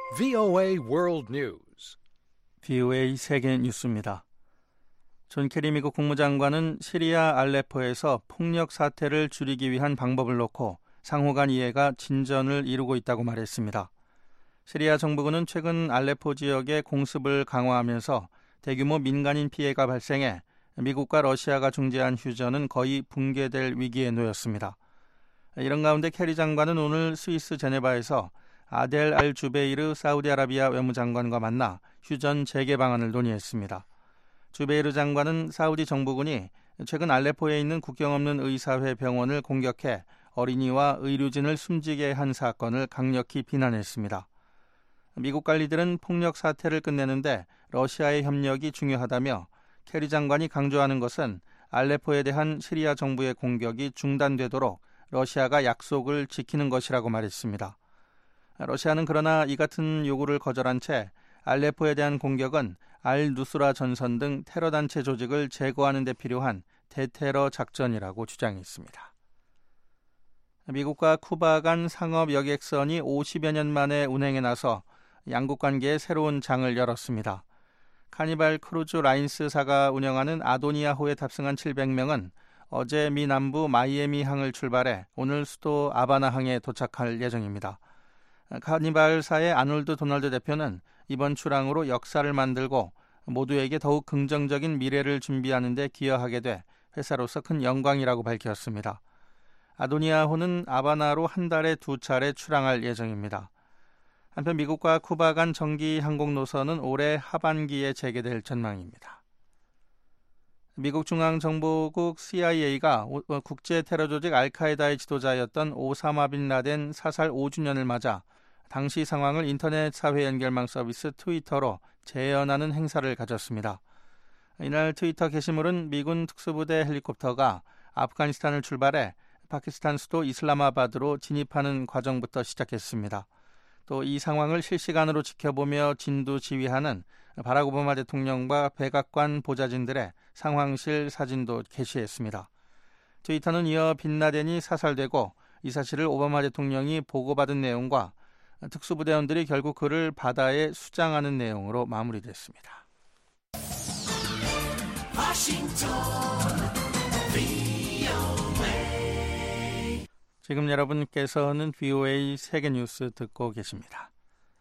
VOA World News. VOA 세계 뉴스입니다. 존 케리 미국 국무장관은 시리아 알레포에서 폭력 사태를 줄이기 위한 방법을 놓고 상호 간 이해가 진전을 이루고 있다고 말했습니다. 시리아 정부군은 최근 알레포 지역의 공습을 강화하면서 대규모 민간인 피해가 발생해 미국과 러시아가 중재한 휴전은 거의 붕괴될 위기에 놓였습니다. 이런 가운데 케리 장관은 오늘 스위스 제네바에서 아델 알 주베이르 사우디아라비아 외무장관과 만나 휴전 재개 방안을 논의했습니다. 주베이르 장관은 사우디 정부군이 최근 알레포에 있는 국경 없는 의사회 병원을 공격해 어린이와 의료진을 숨지게 한 사건을 강력히 비난했습니다. 미국 관리들은 폭력 사태를 끝내는데 러시아의 협력이 중요하다며 케리 장관이 강조하는 것은 알레포에 대한 시리아 정부의 공격이 중단되도록 러시아가 약속을 지키는 것이라고 말했습니다. 러시아는 그러나 이 같은 요구를 거절한 채 알레포에 대한 공격은 알-누스라 전선 등 테러 단체 조직을 제거하는 데 필요한 대테러 작전이라고 주장했습니다. 미국과 쿠바 간 상업 여객선이 50여 년 만에 운행에 나서 양국 관계에 새로운 장을 열었습니다. 카니발 크루즈 라인스사가 운영하는 아도니아호에 탑승한 700명은 어제 미 남부 마이애미 항을 출발해 오늘 수도 아바나 항에 도착할 예정입니다. 카니발사의 아놀드 도널드 대표는 이번 출항으로 역사를 만들고 모두에게 더욱 긍정적인 미래를 준비하는 데 기여하게 돼 회사로서 큰 영광이라고 밝혔습니다. 아도니아호는 아바나로 한 달에 2차례 출항할 예정입니다. 한편 미국과 쿠바 간 정기 항공 노선은 올해 하반기에 재개될 전망입니다. 미국 중앙정보국 CIA가 국제 테러 조직 알카에다의 지도자였던 오사마 빈 라덴 사살 5주년을 맞아 당시 상황을 인터넷 사회 연결망 서비스 트위터로 재현하는 행사를 가졌습니다. 이날 트위터 게시물은 미군 특수부대 헬리콥터가 아프가니스탄을 출발해 파키스탄 수도 이슬라마바드로 진입하는 과정부터 시작했습니다. 또 이 상황을 실시간으로 지켜보며 진두지휘하는 바락 오바마 대통령과 백악관 보좌진들의 상황실 사진도 게시했습니다. 트위터는 이어 빈 라덴이 사살되고 이 사실을 오바마 대통령이 보고받은 내용과 특수부대원들이 결국 그를 바다에 수장하는 내용으로 마무리됐습니다. 지금 여러분께서는 VOA 세계뉴스 듣고 계십니다.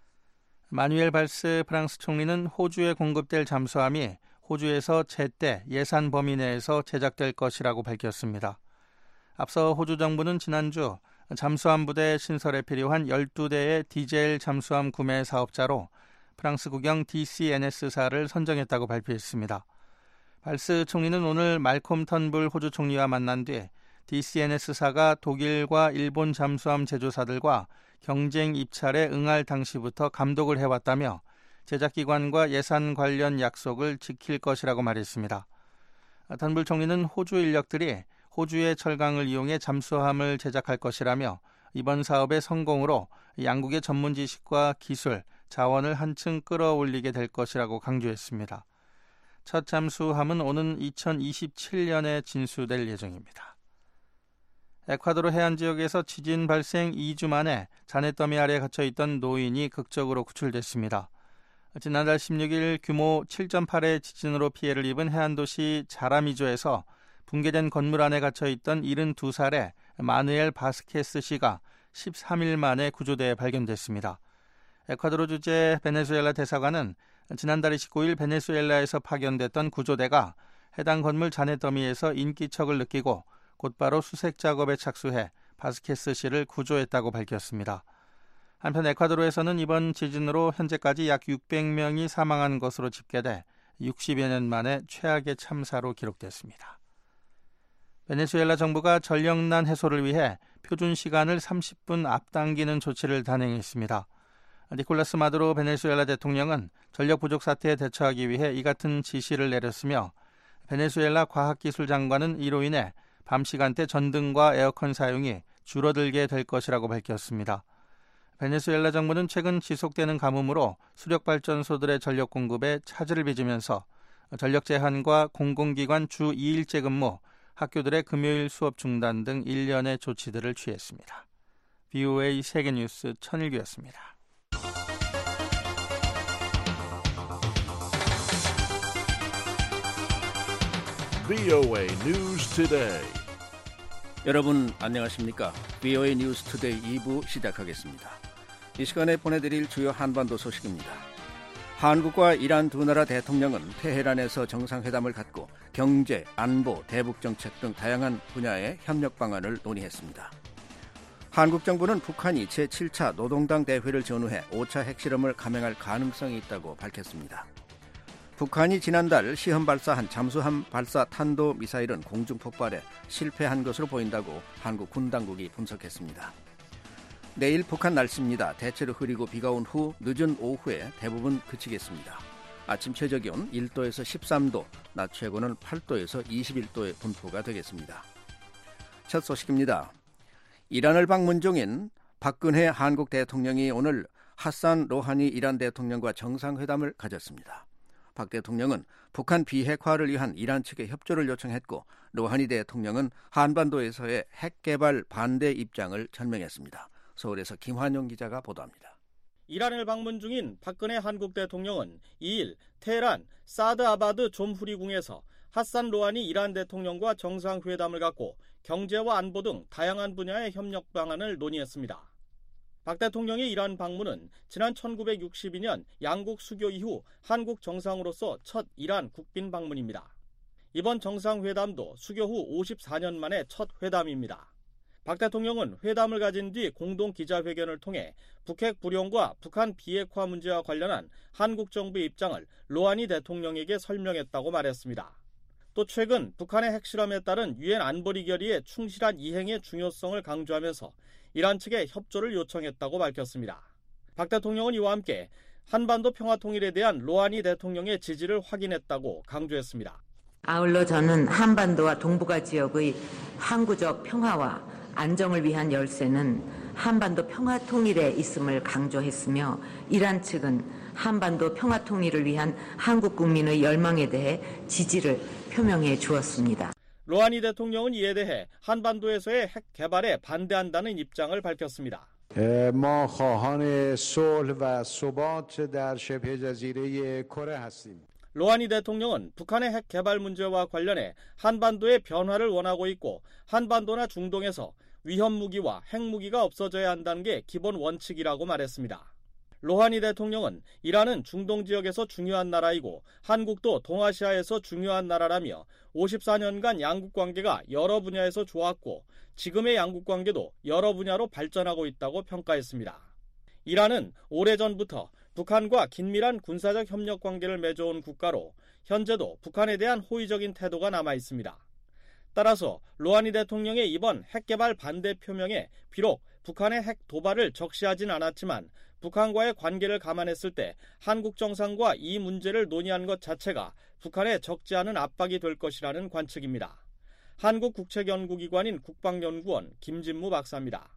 마누엘 발스 프랑스 총리는 호주에 공급될 잠수함이 호주에서 제때 예산 범위 내에서 제작될 것이라고 밝혔습니다. 앞서 호주 정부는 지난주 잠수함 부대 신설에 필요한 12대의 디젤 잠수함 구매 사업자로 프랑스 국영 DCNS사를 선정했다고 발표했습니다. 발스 총리는 오늘 말콤 턴불 호주 총리와 만난 뒤 DCNS사가 독일과 일본 잠수함 제조사들과 경쟁 입찰에 응할 당시부터 감독을 해왔다며 제작기관과 예산 관련 약속을 지킬 것이라고 말했습니다. 턴불 총리는 호주 인력들이 호주의 철강을 이용해 잠수함을 제작할 것이라며 이번 사업의 성공으로 양국의 전문 지식과 기술, 자원을 한층 끌어올리게 될 것이라고 강조했습니다. 첫 잠수함은 오는 2027년에 진수될 예정입니다. 에콰도르 해안 지역에서 지진 발생 2주 만에 잔해더미 아래에 갇혀있던 노인이 극적으로 구출됐습니다. 지난달 16일 규모 7.8의 지진으로 피해를 입은 해안도시 자라미조에서 붕괴된 건물 안에 gat혀있던 72살의 마누엘 바스케스 씨가 13일 만에 구조대에 발견됐습니다. 에콰도르 주재 베네수엘라 대사관은 지난달 29일 베네수엘라에서 파견됐던 구조대가 해당 건물 잔해더미에서 인기척을 느끼고 곧바로 수색 작업에 착수해 바스케스 씨를 구조했다고 밝혔습니다. 한편 에콰도르에서는 이번 지진으로 현재까지 약 600명이 사망한 것으로 집계돼 60여 년 만에 최악의 참사로 기록됐습니다. 베네수엘라 정부가 전력난 해소를 위해 표준 시간을 30분 앞당기는 조치를 단행했습니다. 니콜라스 마두로 베네수엘라 대통령은 전력 부족 사태에 대처하기 위해 이 같은 지시를 내렸으며 베네수엘라 과학기술 장관은 이로 인해 밤 시간대 전등과 에어컨 사용이 줄어들게 될 것이라고 밝혔습니다. 베네수엘라 정부는 최근 지속되는 가뭄으로 수력발전소들의 전력 공급에 차질을 빚으면서 전력 제한과 공공기관 주 2일제 근무, 학교들의 금요일 수업 중단 등 일련의 조치들을 취했습니다. VOA 세계뉴스 천일규였습니다. VOA News Today. 여러분 안녕하십니까? VOA News Today 2부 시작하겠습니다. 이 시간에 보내드릴 주요 한반도 소식입니다. 한국과 이란 두 나라 대통령은 테헤란에서 정상회담을 갖고 경제, 안보, 대북정책 등 다양한 분야의 협력 방안을 논의했습니다. 한국 정부는 북한이 제7차 노동당 대회를 전후해 5차 핵실험을 감행할 가능성이 있다고 밝혔습니다. 북한이 지난달 시험 발사한 잠수함 발사 탄도미사일은 공중폭발에 실패한 것으로 보인다고 한국 군 당국이 분석했습니다. 내일 북한 날씨입니다. 대체로 흐리고 비가 온 후 늦은 오후에 대부분 그치겠습니다. 아침 최저기온 1도에서 13도, 낮 최고는 8도에서 21도의 분포가 되겠습니다. 첫 소식입니다. 이란을 방문 중인 박근혜 한국 대통령이 오늘 하산 로하니 이란 대통령과 정상회담을 가졌습니다. 박 대통령은 북한 비핵화를 위한 이란 측의 협조를 요청했고 로하니 대통령은 한반도에서의 핵 개발 반대 입장을 전명했습니다. 서울에서 김환용 기자가 보도합니다. 이란을 방문 중인 박근혜 한국 대통령은 2일 테헤란 사드 아바드 좀후리궁에서 하산 로하니 이란 대통령과 정상회담을 갖고 경제와 안보 등 다양한 분야의 협력 방안을 논의했습니다. 박 대통령의 이란 방문은 지난 1962년 양국 수교 이후 한국 정상으로서 첫 이란 국빈 방문입니다. 이번 정상회담도 수교 후 54년 만에 첫 회담입니다. 박 대통령은 회담을 가진 뒤 공동 기자회견을 통해 북핵 불용과 북한 비핵화 문제와 관련한 한국 정부의 입장을 로하니 대통령에게 설명했다고 말했습니다. 또 최근 북한의 핵실험에 따른 유엔 안보리 결의의 충실한 이행의 중요성을 강조하면서 이란 측에 협조를 요청했다고 밝혔습니다. 박 대통령은 이와 함께 한반도 평화통일에 대한 로하니 대통령의 지지를 확인했다고 강조했습니다. 아울러 저는 한반도와 동북아 지역의 항구적 평화와 안정을 위한 열쇠는 한반도 평화통일에 있음을 강조했으며 이란 측은 한반도 평화통일을 위한 한국 국민의 열망에 대해 지지를 표명해 주었습니다. 로하니 대통령은 이에 대해 한반도에서의 핵 개발에 반대한다는 입장을 밝혔습니다. ما خواهان صلح و ثبات در شبه جزیره کره هستیم. 로하니 대통령은 북한의 핵 개발 문제와 관련해 한반도의 변화를 원하고 있고 한반도나 중동에서 위험 무기와 핵무기가 없어져야 한다는 게 기본 원칙이라고 말했습니다. 로하니 대통령은 이란은 중동 지역에서 중요한 나라이고 한국도 동아시아에서 중요한 나라라며 54년간 양국 관계가 여러 분야에서 좋았고 지금의 양국 관계도 여러 분야로 발전하고 있다고 평가했습니다. 이란은 오래전부터 북한과 긴밀한 군사적 협력 관계를 맺어온 국가로 현재도 북한에 대한 호의적인 태도가 남아 있습니다. 따라서 로하니 대통령의 이번 핵개발 반대 표명에 비록 북한의 핵 도발을 적시하진 않았지만 북한과의 관계를 감안했을 때 한국 정상과 이 문제를 논의한 것 자체가 북한에 적지 않은 압박이 될 것이라는 관측입니다. 한국국책연구기관인 국방연구원 김진무 박사입니다.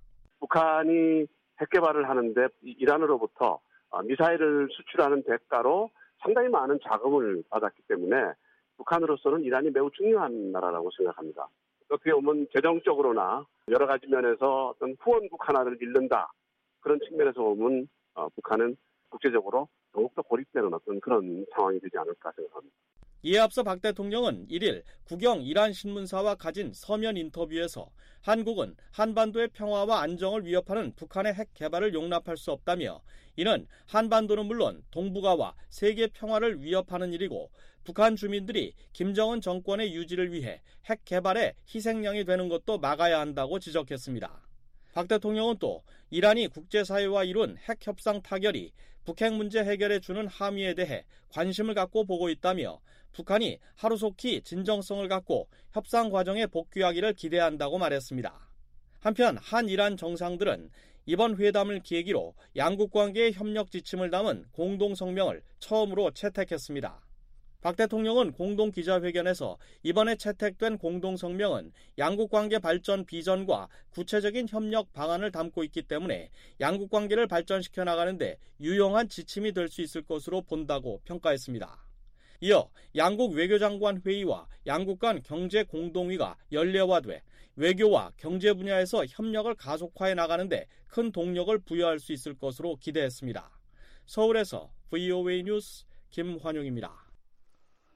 북한이 핵개발을 하는데 이란으로부터 미사일을 수출하는 대가로 상당히 많은 자금을 받았기 때문에 북한으로서는 이란이 매우 중요한 나라라고 생각합니다. 어떻게 보면 재정적으로나 여러 가지 면에서 어떤 후원국 하나를 잃는다. 그런 측면에서 보면 북한은 국제적으로 더욱더 고립되는 어떤 그런 상황이 되지 않을까 생각합니다. 이에 앞서 박 대통령은 1일 국영 이란 신문사와 가진 서면 인터뷰에서 한국은 한반도의 평화와 안정을 위협하는 북한의 핵 개발을 용납할 수 없다며 이는 한반도는 물론 동북아와 세계 평화를 위협하는 일이고 북한 주민들이 김정은 정권의 유지를 위해 핵 개발에 희생양이 되는 것도 막아야 한다고 지적했습니다. 박 대통령은 또 이란이 국제사회와 이룬 핵 협상 타결이 북핵 문제 해결에 주는 함의에 대해 관심을 갖고 보고 있다며 북한이 하루속히 진정성을 갖고 협상 과정에 복귀하기를 기대한다고 말했습니다. 한편 한이란 정상들은 이번 회담을 계기로 양국 관계의 협력 지침을 담은 공동성명을 처음으로 채택했습니다. 박 대통령은 공동 기자회견에서 이번에 채택된 공동성명은 양국관계 발전 비전과 구체적인 협력 방안을 담고 있기 때문에 양국관계를 발전시켜 나가는데 유용한 지침이 될 수 있을 것으로 본다고 평가했습니다. 이어 양국 외교장관 회의와 양국 간 경제 공동위가 연례화돼 외교와 경제 분야에서 협력을 가속화해 나가는데 큰 동력을 부여할 수 있을 것으로 기대했습니다. 서울에서 VOA 뉴스 김환용입니다.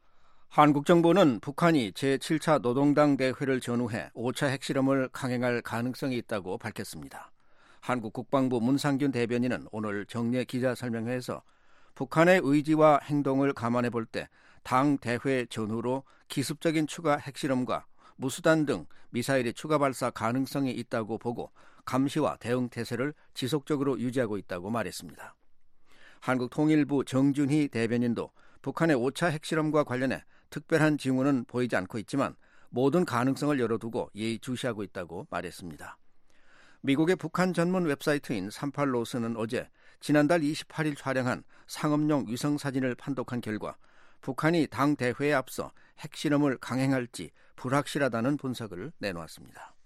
한국 정부는 북한이 제7차 노동당 대회를 전후해 5차 핵실험을 강행할 가능성이 있다고 밝혔습니다. 한국 국방부 문상균 대변인은 오늘 정례 기자설명회에서 북한의 의지와 행동을 감안해 볼 때 당 대회 전후로 기습적인 추가 핵실험과 무수단 등 미사일의 추가 발사 가능성이 있다고 보고 감시와 대응 태세를 지속적으로 유지하고 있다고 말했습니다. 한국통일부 정준희 대변인도 북한의 5차 핵실험과 관련해 특별한 징후는 보이지 않고 있지만 모든 가능성을 열어두고 예의주시하고 있다고 말했습니다. 미국의 북한 전문 웹사이트인 38로스는 어제 지난달 28일 촬영한 상업용 위성사진을 판독한 결과 북한이 당 대회에 앞서 핵실험을 강행할지 불확실하다는 분석을 내놓았습니다.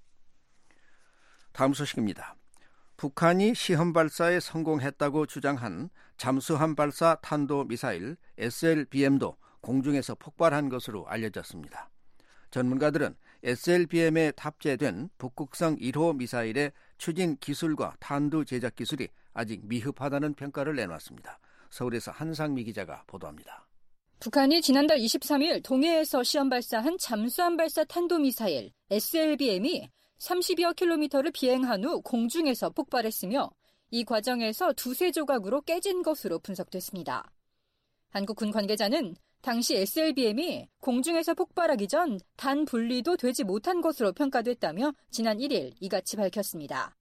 다음 소식입니다. 북한이 시험 발사에 성공했다고 주장한 잠수함 발사 탄도미사일 SLBM도 공중에서 폭발한 것으로 알려졌습니다. 전문가들은 SLBM에 탑재된 북극성 1호 미사일의 추진 기술과 탄두 제작 기술이 아직 미흡하다는 평가를 내놨습니다. 서울에서 한상미 기자가 보도합니다. 북한이 지난달 23일 동해에서 시험 발사한 잠수함 발사 탄도미사일 SLBM이 30여 킬로미터를 비행한 후 공중에서 폭발했으며 이 과정에서 두세 조각으로 깨진 것으로 분석됐습니다. 한국군 관계자는 당시 SLBM이 공중에서 폭발하기 전 단 분리도 되지 못한 것으로 평가됐다며 지난 1일 이같이 밝혔습니다.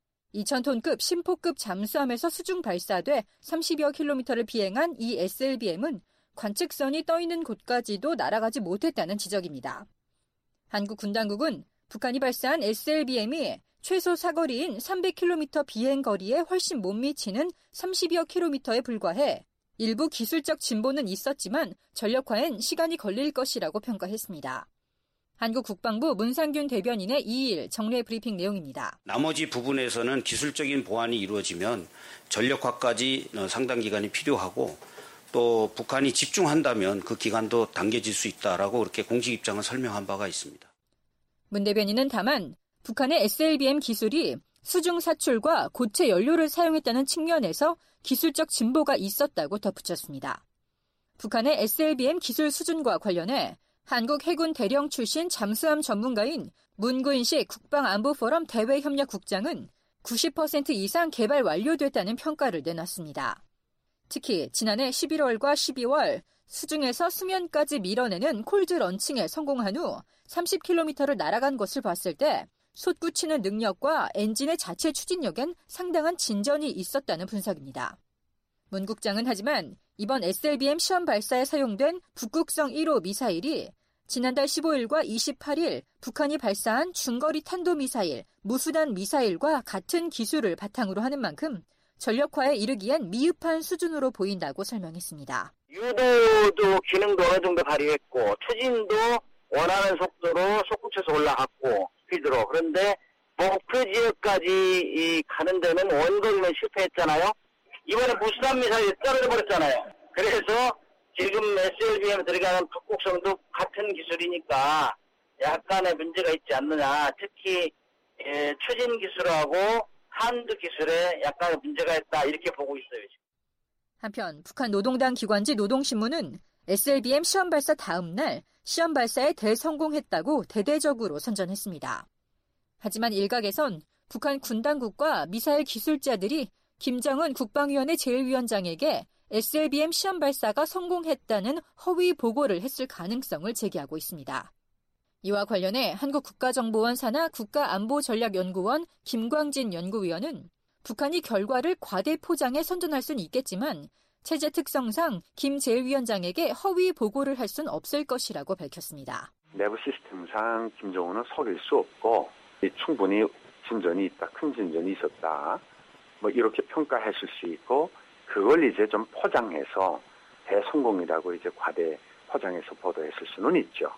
2,000톤급 심포급 잠수함에서 수중 발사돼 30여 킬로미터를 비행한 이 SLBM은 관측선이 떠있는 곳까지도 날아가지 못했다는 지적입니다. 한국 군 당국은 북한이 발사한 SLBM이 최소 사거리인 300km 비행 거리에 훨씬 못 미치는 30여 킬로미터에 불과해 일부 기술적 진보는 있었지만 전력화엔 시간이 걸릴 것이라고 평가했습니다. 한국 국방부 문상균 대변인의 2일 정례 브리핑 내용입니다. 나머지 부분에서는 기술적인 보완이 이루어지면 전력화까지 상당 기간이 필요하고 또 북한이 집중한다면 그 기간도 당겨질 수 있다라고 그렇게 공식 입장을 설명한 바가 있습니다. 문 대변인은 다만 북한의 SLBM 기술이 수중 사출과 고체 연료를 사용했다는 측면에서 기술적 진보가 있었다고 덧붙였습니다. 북한의 SLBM 기술 수준과 관련해 한국 해군 대령 출신 잠수함 전문가인 문구인식 국방안보포럼 대외협력국장은 90% 이상 개발 완료됐다는 평가를 내놨습니다. 특히 지난해 11월과 12월 수중에서 수면까지 밀어내는 콜드 런칭에 성공한 후 30km를 날아간 것을 봤을 때 솟구치는 능력과 엔진의 자체 추진력엔 상당한 진전이 있었다는 분석입니다. 문 국장은 하지만 이번 SLBM 시험 발사에 사용된 북극성 1호 미사일이 지난달 15일과 28일 북한이 발사한 중거리 탄도미사일, 무수단 미사일과 같은 기술을 바탕으로 하는 만큼 전력화에 이르기엔 미흡한 수준으로 보인다고 설명했습니다. 유도도 기능도 어느 정도 발휘했고 추진도 원하는 속도로 솟구쳐서 올라갔고 스피드로. 그런데 목표 지역까지 가는 데는 원거리는 실패했잖아요. 이번에 무수단 미사일이 떨어져버렸잖아요. 그래서 지금 SLBM에 들어가는 북극성도 같은 기술이니까 약간의 문제가 있지 않느냐. 특히 추진 기술하고 탄두 기술에 약간 문제가 있다 이렇게 보고 있어요. 지금. 한편 북한 노동당 기관지 노동신문은 SLBM 시험 발사 다음 날 시험 발사에 대성공했다고 대대적으로 선전했습니다. 하지만 일각에선 북한 군 당국과 미사일 기술자들이 김정은 국방위원회 제1위원장에게 SLBM 시험 발사가 성공했다는 허위 보고를 했을 가능성을 제기하고 있습니다. 이와 관련해 한국국가정보원 산하 국가안보전략연구원 김광진 연구위원은 북한이 결과를 과대 포장해 선전할 수는 있겠지만 체제 특성상 김 제1위원장에게 허위 보고를 할 수는 없을 것이라고 밝혔습니다. 내부 시스템상 김정은은 속일 수 없고 충분히 진전이 있다, 큰 진전이 있었다. 이렇게 평가하실 수 있고 그걸 이제 좀 포장해서 대성공이라고 이제 과대 포장해서 보도했을 수는 있죠.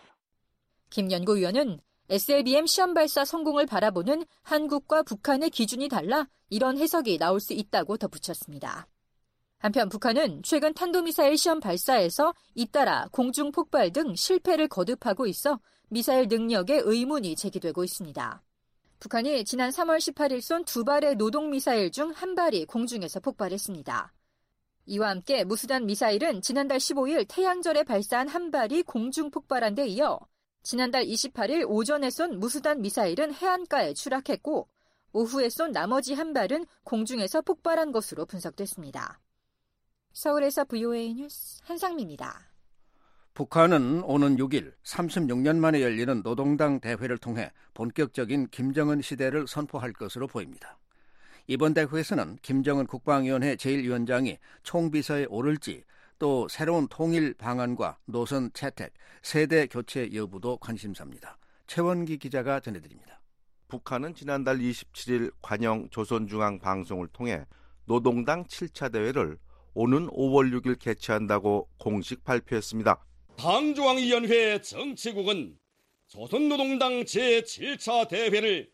김 연구위원은 SLBM 시험 발사 성공을 바라보는 한국과 북한의 기준이 달라 이런 해석이 나올 수 있다고 덧붙였습니다. 한편 북한은 최근 탄도미사일 시험 발사에서 잇따라 공중 폭발 등 실패를 거듭하고 있어 미사일 능력에 의문이 제기되고 있습니다. 북한이 지난 3월 18일 쏜 2발의 노동미사일 중 1발이 공중에서 폭발했습니다. 이와 함께 무수단 미사일은 지난달 15일 태양절에 발사한 한 발이 공중 폭발한 데 이어 지난달 28일 오전에 쏜 무수단 미사일은 해안가에 추락했고 오후에 쏜 나머지 한 발은 공중에서 폭발한 것으로 분석됐습니다. 서울에서 VOA 뉴스 한상미입니다. 북한은 오는 6일 36년 만에 열리는 노동당 대회를 통해 본격적인 김정은 시대를 선포할 것으로 보입니다. 이번 대회에서는 김정은 국방위원회 제1위원장이 총비서에 오를지 또 새로운 통일 방안과 노선 채택, 세대 교체 여부도 관심사입니다. 최원기 기자가 전해드립니다. 북한은 지난달 27일 관영 조선중앙방송을 통해 노동당 7차 대회를 오는 5월 6일 개최한다고 공식 발표했습니다. 당중앙위원회 정치국은 조선노동당 제7차 대회를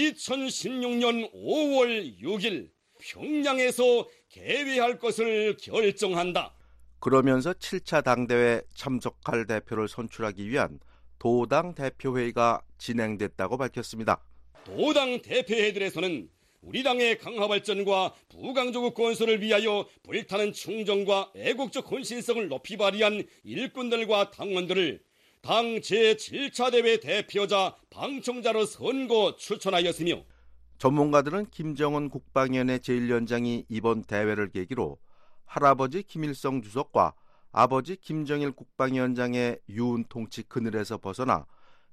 2016년 5월 6일 평양에서 개회할 것을 결정한다. 그러면서 7차 당대회에 참석할 대표를 선출하기 위한 도당 대표회의가 진행됐다고 밝혔습니다. 도당 대표회들에서는 우리 당의 강화 발전과 부강조국 건설을 위하여 불타는 충정과 애국적 헌신성을 높이 발휘한 일꾼들과 당원들을 당 제7차 대회 대표자 방청자로 선거 추천하였으며 전문가들은 김정은 국방위원회 제1위원장이 이번 대회를 계기로 할아버지 김일성 주석과 아버지 김정일 국방위원장의 유은 통치 그늘에서 벗어나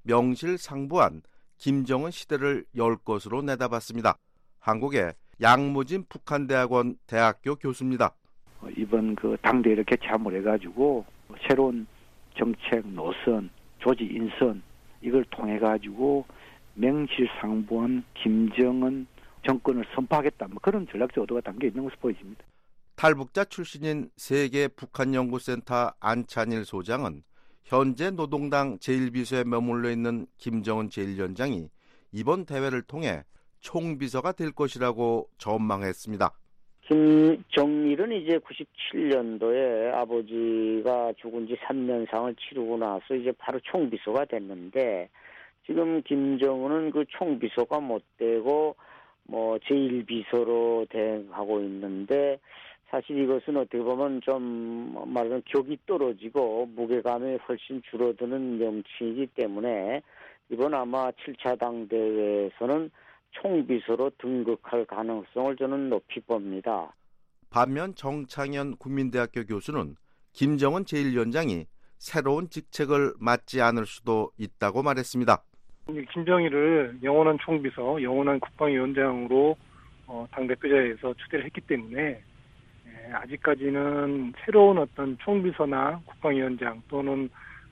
명실상부한 김정은 시대를 열 것으로 내다봤습니다. 한국의 양무진 북한대학원 대학교 교수입니다. 이번 그 당대회를 개최함으로 해가지고 새로운 정책 노선, 조직 인선 이걸 통해 가지고 명실상부한 김정은 정권을 선포하겠다. 그런 전략적 의도가 담겨 있는 것으로 보여집니다. 탈북자 출신인 세계 북한연구센터 안찬일 소장은 현재 노동당 제1비서에 머물러 있는 김정은 제1위원장이 이번 대회를 통해 총비서가 될 것이라고 전망했습니다. 김정일은 이제 97년도에 아버지가 죽은 지 3년상을 치르고 나서 이제 바로 총비서가 됐는데 지금 김정은은 그 총비서가 못 되고 제1비서로 대행하고 있는데 사실 이것은 어떻게 보면 좀 말하자면 격이 떨어지고 무게감이 훨씬 줄어드는 명칭이기 때문에 이번 아마 7차 당대회에서는 총비서로 등극할 가능성을 저는 높이 봅니다. 반면 정창현 국민대학교 교수는 김정은 제1위원장이 새로운 직책을 맡지 않을 수도 있다고 말했습니다. 김정일을 영원한 총비서, 영원한 국방위원장으로 당대표자에서 추대를 했기 때문에 아직까지는 새로운 어떤 총비서나 국방위원장 또는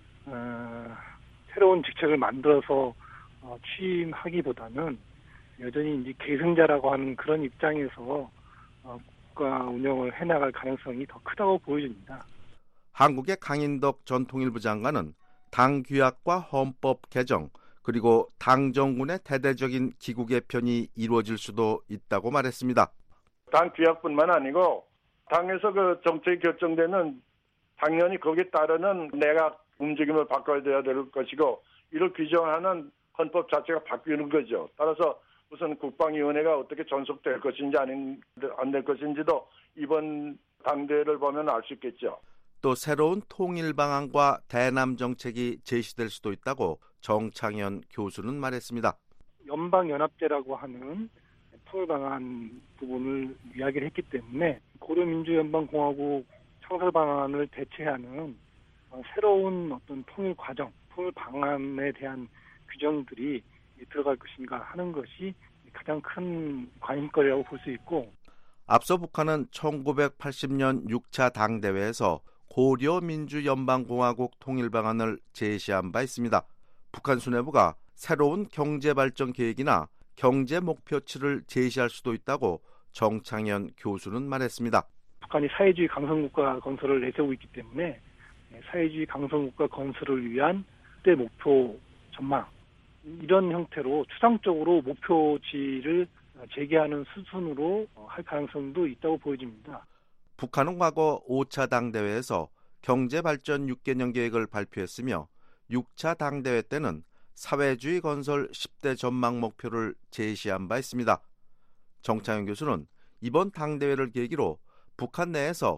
새로운 직책을 만들어서 취임하기보다는 여전히 이제 계승자라고 하는 그런 입장에서 국가 운영을 해나갈 가능성이 더 크다고 보여집니다. 한국의 강인덕 전 통일부 장관은 당 규약과 헌법 개정 그리고 당 정군의 대대적인 기구 개편이 이루어질 수도 있다고 말했습니다. 당 규약뿐만 아니고 당에서 그 정책이 결정되면 당연히 거기에 따르는 내각 움직임을 바꿔야 될 것이고 이를 규정하는 헌법 자체가 바뀌는 거죠. 따라서 무슨 국방위원회가 어떻게 존속될 것인지 안 될 것인지도 이번 당대회를 보면 알 수 있겠죠. 또 새로운 통일 방안과 대남 정책이 제시될 수도 있다고 정창현 교수는 말했습니다. 연방연합제라고 하는 통일 방안 부분을 이야기를 했기 때문에 고려민주연방공화국 창설 방안을 대체하는 새로운 어떤 통일 과정, 통일 방안에 대한 규정들이 들어갈 것인가 하는 것이 가장 큰 관심거리라고 볼 수 있고 앞서 북한은 1980년 6차 당대회에서 고려민주연방공화국 통일방안을 제시한 바 있습니다. 북한 수뇌부가 새로운 경제발전 계획이나 경제 목표치를 제시할 수도 있다고 정창현 교수는 말했습니다. 북한이 사회주의 강성국가 건설을 내세우고 있기 때문에 사회주의 강성국가 건설을 위한 그때 목표 전망 이런 형태로 추상적으로 목표치를 제기하는 수순으로 할 가능성도 있다고 보여집니다. 북한은 과거 5차 당대회에서 경제발전 6개년 계획을 발표했으며 6차 당대회 때는 사회주의 건설 10대 전망 목표를 제시한 바 있습니다. 정창현 교수는 이번 당대회를 계기로 북한 내에서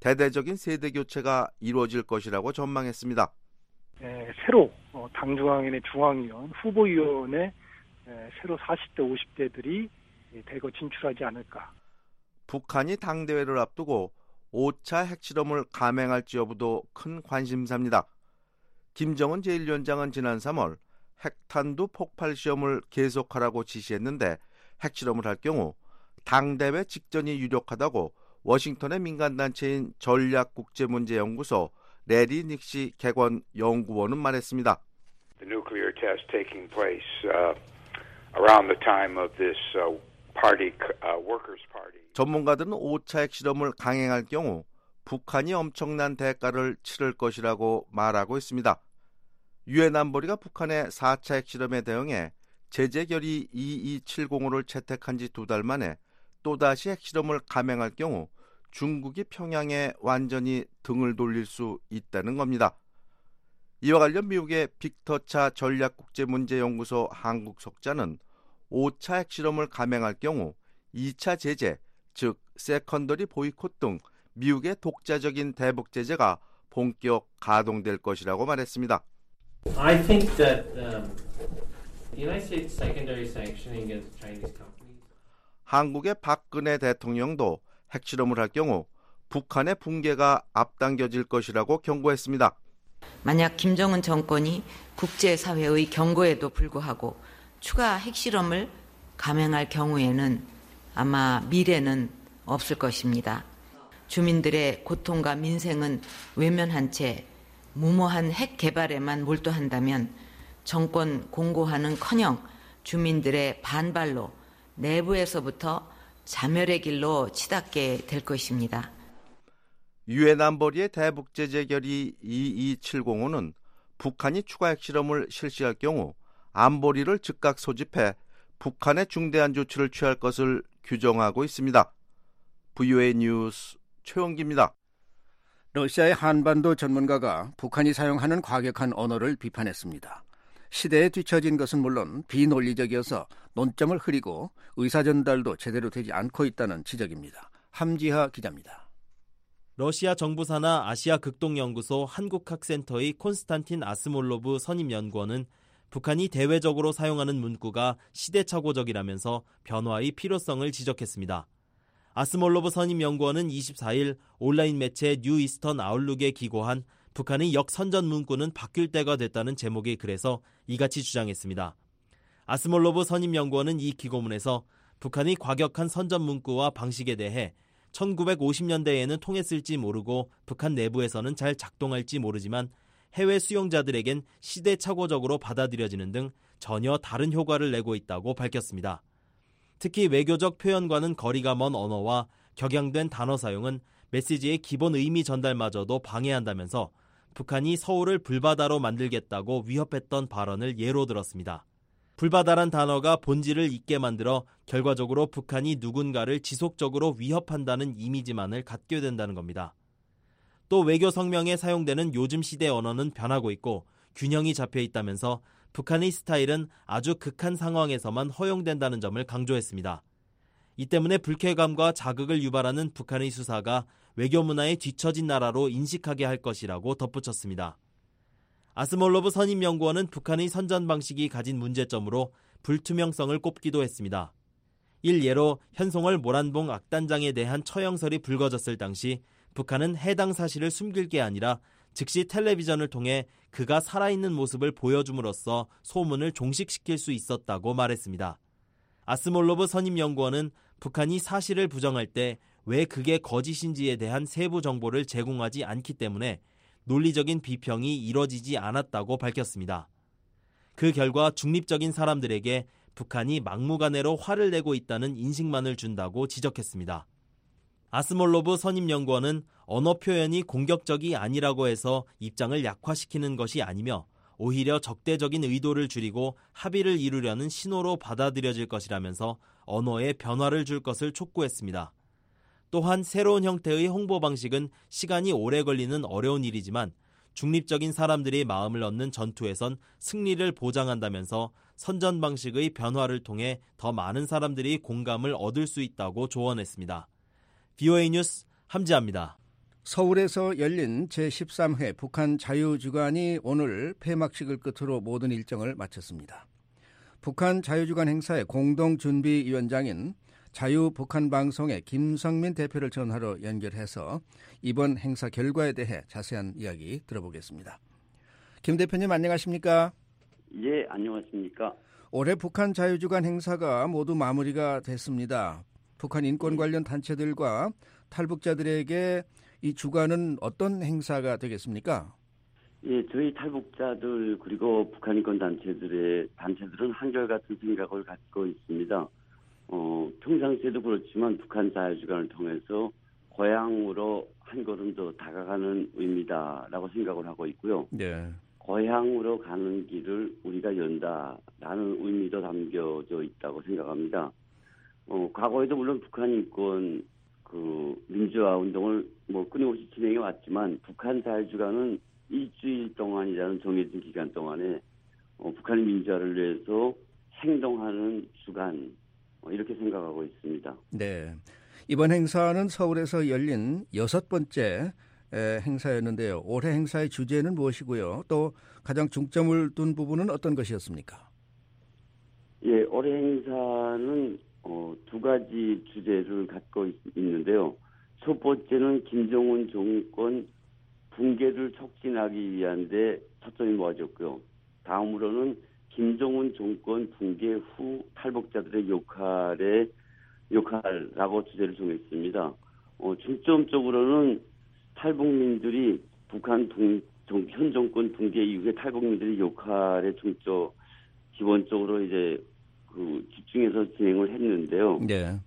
대대적인 세대 교체가 이루어질 것이라고 전망했습니다. 새로 당 중앙위원회 중앙위원 후보위원회 새로 40대 50대들이 대거 진출하지 않을까. 북한이 당대회를 앞두고 5차 핵실험을 감행할지 여부도 큰 관심사입니다. 김정은 제1위원장은 지난 3월 핵탄두 폭발 시험을 계속하라고 지시했는데 핵실험을 할 경우 당대회 직전이 유력하다고 워싱턴의 민간단체인 전략국제문제연구소 레리 닉시 객원 연구원은 말했습니다. The nuclear test taking place around the time of this workers' party. 전문가들은 5차 핵실험을 강행할 경우 북한이 엄청난 대가를 치를 것이라고 말하고 있습니다. 유엔 안보리가 북한의 4차 핵실험에 대응해 제재 결의 2270을 채택한 지 2달 만에 또다시 핵실험을 감행할 경우 중국이 평양에 완전히 등을 돌릴 수 있다는 겁니다. 이와 관련 미국의 빅터차 전략국제문제연구소 한국 석자는 5차 핵실험을 감행할 경우 2차 제재, 즉 세컨더리 보이콧 등 미국의 독자적인 대북 제재가 본격 가동될 것이라고 말했습니다. I think that the United States secondary sanctioning against Chinese companies. 한국의 박근혜 대통령도 핵실험을 할 경우 북한의 붕괴가 앞당겨질 것이라고 경고했습니다. 만약 김정은 정권이 국제사회의 경고에도 불구하고 추가 핵실험을 감행할 경우에는 아마 미래는 없을 것입니다. 주민들의 고통과 민생은 외면한 채 무모한 핵 개발에만 몰두한다면 정권 공고화는커녕 주민들의 반발로 내부에서부터 자멸의 길로 치닫게 될 것입니다. 유엔 안보리의 대북제재 결의 2270호는 북한이 추가 핵실험을 실시할 경우 안보리를 즉각 소집해 북한의 중대한 조치를 취할 것을 규정하고 있습니다. VOA 뉴스 최원기입니다. 러시아의 한반도 전문가가 북한이 사용하는 과격한 언어를 비판했습니다. 시대에 뒤처진 것은 물론 비논리적이어서 논점을 흐리고 의사전달도 제대로 되지 않고 있다는 지적입니다. 함지하 기자입니다. 러시아 정부 산하 아시아 극동연구소 한국학센터의 콘스탄틴 아스몰로브 선임연구원은 북한이 대외적으로 사용하는 문구가 시대착오적이라면서 변화의 필요성을 지적했습니다. 아스몰로브 선임연구원은 24일 온라인 매체 뉴 이스턴 아웃룩에 기고한 북한의 역선전 문구는 바뀔 때가 됐다는 제목의 글에서 이같이 주장했습니다. 아스몰로브 선임연구원은 이 기고문에서 북한의 과격한 선전 문구와 방식에 대해 1950년대에는 통했을지 모르고 북한 내부에서는 잘 작동할지 모르지만 해외 수용자들에겐 시대착오적으로 받아들여지는 등 전혀 다른 효과를 내고 있다고 밝혔습니다. 특히 외교적 표현과는 거리가 먼 언어와 격양된 단어 사용은 메시지의 기본 의미 전달마저도 방해한다면서 북한이 서울을 불바다로 만들겠다고 위협했던 발언을 예로 들었습니다. 불바다란 단어가 본질을 잊게 만들어 결과적으로 북한이 누군가를 지속적으로 위협한다는 이미지만을 갖게 된다는 겁니다. 또 외교 성명에 사용되는 요즘 시대 언어는 변하고 있고 균형이 잡혀 있다면서 북한의 스타일은 아주 극한 상황에서만 허용된다는 점을 강조했습니다. 이 때문에 불쾌감과 자극을 유발하는 북한의 수사가 외교 문화에 뒤처진 나라로 인식하게 할 것이라고 덧붙였습니다. 아스몰로브 선임연구원은 북한의 선전 방식이 가진 문제점으로 불투명성을 꼽기도 했습니다. 일예로 현송월 모란봉 악단장에 대한 처형설이 불거졌을 당시 북한은 해당 사실을 숨길 게 아니라 즉시 텔레비전을 통해 그가 살아있는 모습을 보여줌으로써 소문을 종식시킬 수 있었다고 말했습니다. 아스몰로브 선임연구원은 북한이 사실을 부정할 때 왜 그게 거짓인지에 대한 세부 정보를 제공하지 않기 때문에 논리적인 비평이 이뤄지지 않았다고 밝혔습니다. 그 결과 중립적인 사람들에게 북한이 막무가내로 화를 내고 있다는 인식만을 준다고 지적했습니다. 아스몰로브 선임연구원은 언어 표현이 공격적이 아니라고 해서 입장을 약화시키는 것이 아니며 오히려 적대적인 의도를 줄이고 합의를 이루려는 신호로 받아들여질 것이라면서 언어에 변화를 줄 것을 촉구했습니다. 또한 새로운 형태의 홍보 방식은 시간이 오래 걸리는 어려운 일이지만 중립적인 사람들이 마음을 얻는 전투에선 승리를 보장한다면서 선전 방식의 변화를 통해 더 많은 사람들이 공감을 얻을 수 있다고 조언했습니다. VOA 뉴스 함지아입니다. 서울에서 열린 제13회 북한 자유주간이 오늘 폐막식을 끝으로 모든 일정을 마쳤습니다. 북한 자유주간 행사의 공동준비위원장인 자유북한방송의 김성민 대표를 전화로 연결해서 이번 행사 결과에 대해 자세한 이야기 들어보겠습니다. 김 대표님 안녕하십니까? 예, 안녕하십니까? 올해 북한 자유주간 행사가 모두 마무리가 됐습니다. 북한 인권 관련 단체들과 탈북자들에게 이 주간은 어떤 행사가 되겠습니까? 예, 저희 탈북자들 그리고 북한 인권 단체들은 한결같은 생각을 갖고 있습니다. 평상시에도 그렇지만 북한 자유주간을 통해서 고향으로 한 걸음 더 다가가는 의미다라고 생각을 하고 있고요. 네. 고향으로 가는 길을 우리가 연다라는 의미도 담겨져 있다고 생각합니다. 과거에도 물론 북한 인권 민주화 운동을 끊임없이 진행해 왔지만 북한 자유주간은 일주일 동안이라는 정해진 기간 동안에 북한의 민주화를 위해서 행동하는 주간 이렇게 생각하고 있습니다. 네, 이번 행사는 서울에서 열린 6번째 행사였는데요. 올해 행사의 주제는 무엇이고요? 또 가장 중점을 둔 부분은 어떤 것이었습니까? 예, 올해 행사는 두 가지 주제를 갖고 있는데요. 첫 번째는 김정은 정권 붕괴를 촉진하기 위한 데 초점이 모아졌고요. 다음으로는 김정은 정권 붕괴 후 탈북자들의 역할이라고 주제를 정했습니다. 중점적으로는 탈북민들이 북한 현 정권 붕괴 이후에 탈북민들의 역할에 기본적으로 이제 집중해서 진행을 했는데요. 네.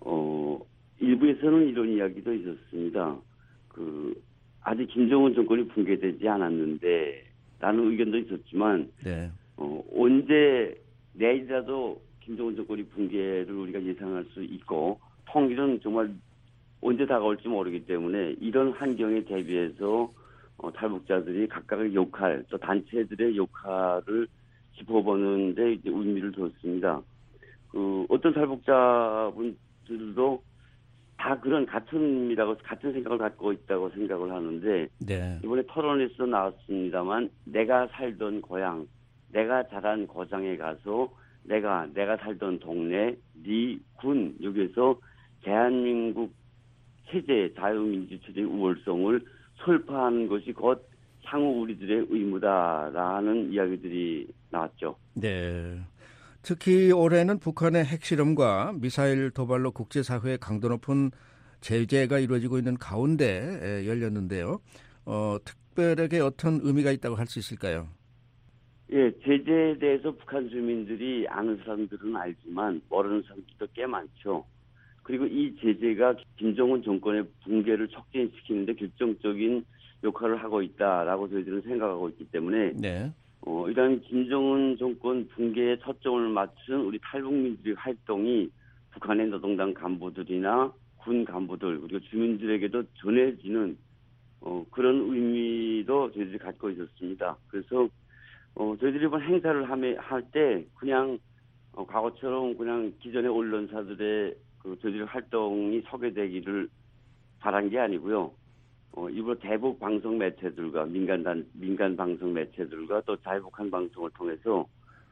일부에서는 이런 이야기도 있었습니다. 아직 김정은 정권이 붕괴되지 않았는데 라는 의견도 있었지만 네. 언제 내일이라도 김정은 정권이 붕괴를 우리가 예상할 수 있고 통일은 정말 언제 다가올지 모르기 때문에 이런 환경에 대비해서 탈북자들이 각각의 역할 또 단체들의 역할을 짚어보는 데 이제 의미를 뒀습니다. 어떤 탈북자분들도 다 그런 같은 생각을 갖고 있다고 생각을 하는데 네. 이번에 토론에서 나왔습니다만 내가 살던 고향, 내가 자란 고장에 가서 내가 살던 동네, 네 군 여기에서 대한민국 체제, 자유민주 체제의 우월성을 설파하는 것이 곧 향후 우리들의 의무다라는 이야기들이 나왔죠. 네. 특히 올해는 북한의 핵실험과 미사일 도발로 국제사회의 강도 높은 제재가 이루어지고 있는 가운데 열렸는데요. 특별하게 어떤 의미가 있다고 할 수 있을까요? 예, 제재에 대해서 북한 주민들이 아는 사람들은 알지만 모르는 사람들도 꽤 많죠. 그리고 이 제재가 김정은 정권의 붕괴를 촉진시키는 데 결정적인 역할을 하고 있다라고 저희들은 생각하고 있기 때문에 네. 이런 김정은 정권 붕괴에 초점을 맞춘 우리 탈북민들의 활동이 북한의 노동당 간부들이나 군 간부들 그리고 주민들에게도 전해지는 그런 의미도 저희들이 갖고 있었습니다. 그래서 저희들이 이번 행사를 할 때 그냥 과거처럼 그냥 기존의 언론사들의 저희들의 활동이 소개되기를 바란 게 아니고요. 일부러 대북 방송 매체들과 민간 방송 매체들과 또 자유북한 방송을 통해서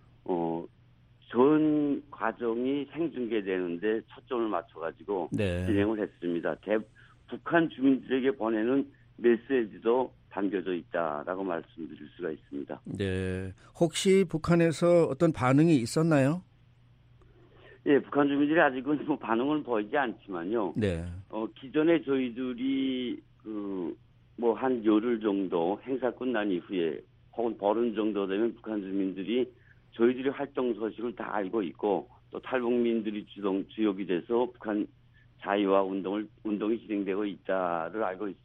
전 과정이 생중계되는데 초점을 맞춰가지고 네. 진행을 했습니다. 북한 주민들에게 보내는 메시지도 담겨져 있다라고 말씀드릴 수가 있습니다. 네. 혹시 북한에서 어떤 반응이 있었나요? 예, 북한 주민들이 아직은 반응은 보이지 않지만요. 네. 기존에 저희들이 한 열흘 정도 행사 끝난 이후에 혹은 보름 정도 되면 북한 주민들이 저희들의 활동 소식을 다 알고 있고 또 탈북민들이 주역이 돼서 북한 자유화 운동이 진행되고 있다를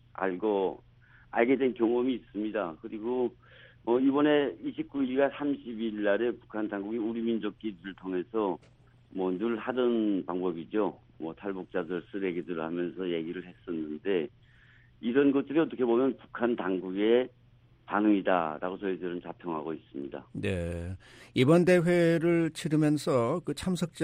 알게 된 경험이 있습니다. 그리고 이번에 29일과 30일 날에 북한 당국이 우리 민족기지를 통해서 늘 하던 방법이죠. 탈북자들 쓰레기들 하면서 얘기를 했었는데 이런 것들이 어떻게 보면 북한 당국의 반응이다라고 저희들은 자평하고 있습니다. 네. 이번 대회를 치르면서 그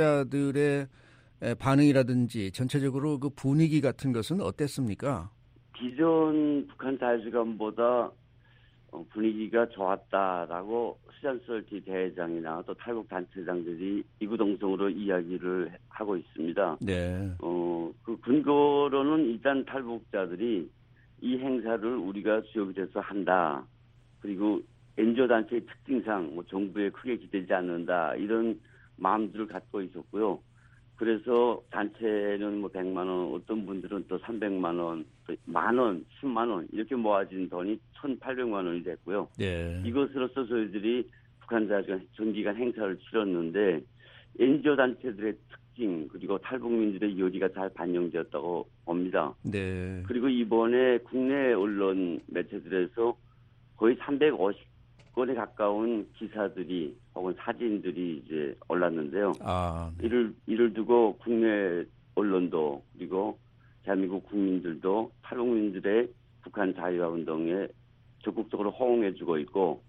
참석자들의 반응이라든지 전체적으로 그 분위기 같은 것은 어땠습니까? 기존 북한 자유주간보다 분위기가 좋았다라고 수잔솔티 대회장이나 또 탈북 단체장들이 이구동성으로 이야기를 하고 있습니다. 네. 그 근거로는 일단 탈북자들이 이 행사를 우리가 주역에서 한다. 그리고 NGO 단체의 특징상 정부에 크게 기대지 않는다. 이런 마음들을 갖고 있었고요. 그래서 단체는 100만 원, 어떤 분들은 또 300만 원, 또 만 원, 10만 원 이렇게 모아진 돈이 1,800만 원이 됐고요. 네. 이것으로서 저희들이 북한 자유주간 전기간 행사를 치렀는데 NGO 단체들의 특징 그리고 탈북민들의 요리가 잘 반영되었다고 봅니다. 네. 그리고 이번에 국내 언론 매체들에서 거의 350건에 가까운 기사들이 혹은 사진들이 이제 올랐는데요. 네. 이를 두고 국내 언론도 그리고 대한민국 국민들도 탈북민들의 북한 자유화 운동에 적극적으로 호응해주고 있고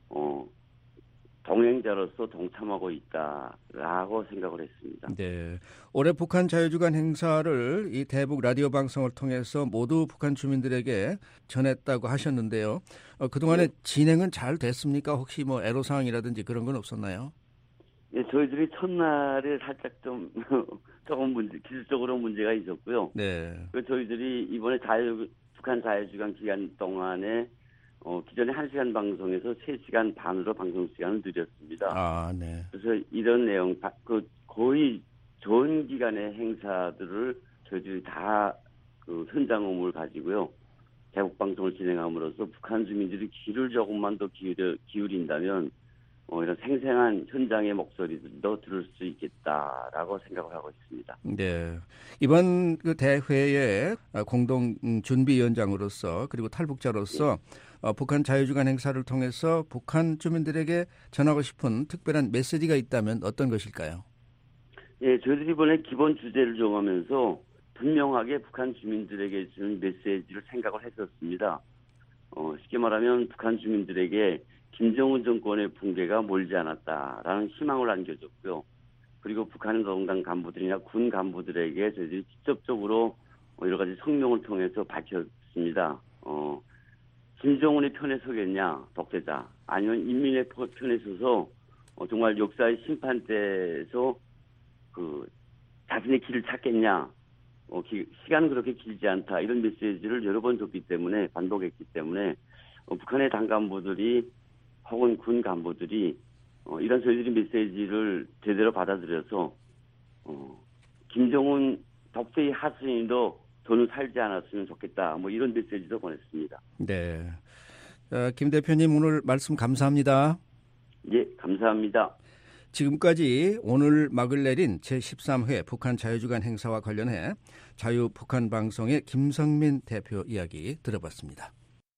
동행자로서 동참하고 있다라고 생각을 했습니다. 네, 올해 북한 자유주간 행사를 이 대북 라디오 방송을 통해서 모두 북한 주민들에게 전했다고 하셨는데요. 그동안에 진행은 잘 됐습니까? 혹시 애로사항이라든지 그런 건 없었나요? 네, 저희들이 첫날에 살짝 조금 기술적으로 문제가 있었고요. 네. 저희들이 이번에 북한 자유주간 기간 동안에 기존에 1시간 방송에서 3시간 반으로 방송 시간을 늘렸습니다. 네. 그래서 이런 내용, 거의 전 기간의 행사들을 저희들이 다 현장음을 가지고요. 대북 방송을 진행함으로써 북한 주민들이 귀를 조금만 더 기울인다면 이런 생생한 현장의 목소리도 들을 수 있겠다라고 생각을 하고 있습니다. 네, 이번 대회의 공동 준비위원장으로서 그리고 탈북자로서 북한 자유주간 행사를 통해서 북한 주민들에게 전하고 싶은 특별한 메시지가 있다면 어떤 것일까요? 예, 저희들이 이번에 기본 주제를 정하면서 분명하게 북한 주민들에게 주는 메시지를 생각을 했었습니다. 쉽게 말하면 북한 주민들에게 김정은 정권의 붕괴가 멀지 않았다라는 희망을 안겨줬고요. 그리고 북한 노동당 간부들이나 군 간부들에게 저희들이 직접적으로 여러 가지 성명을 통해서 밝혔습니다. 김정은의 편에 서겠냐, 독재자, 아니면 인민의 편에 서서 정말 역사의 심판대에서 자신의 길을 찾겠냐, 시간은 그렇게 길지 않다 이런 메시지를 여러 번 줬기 때문에 반복했기 때문에 북한의 당 간부들이 혹은 군 간부들이 이런 저희들이 메시지를 제대로 받아들여서 김정은 독재의 하수인도 더는 살지 않았으면 좋겠다. 이런 메시지도 보냈습니다. 네, 김 대표님 오늘 말씀 감사합니다. 예, 감사합니다. 지금까지 오늘 막을 내린 제13회 북한 자유주간 행사와 관련해 자유북한방송의 김성민 대표 이야기 들어봤습니다.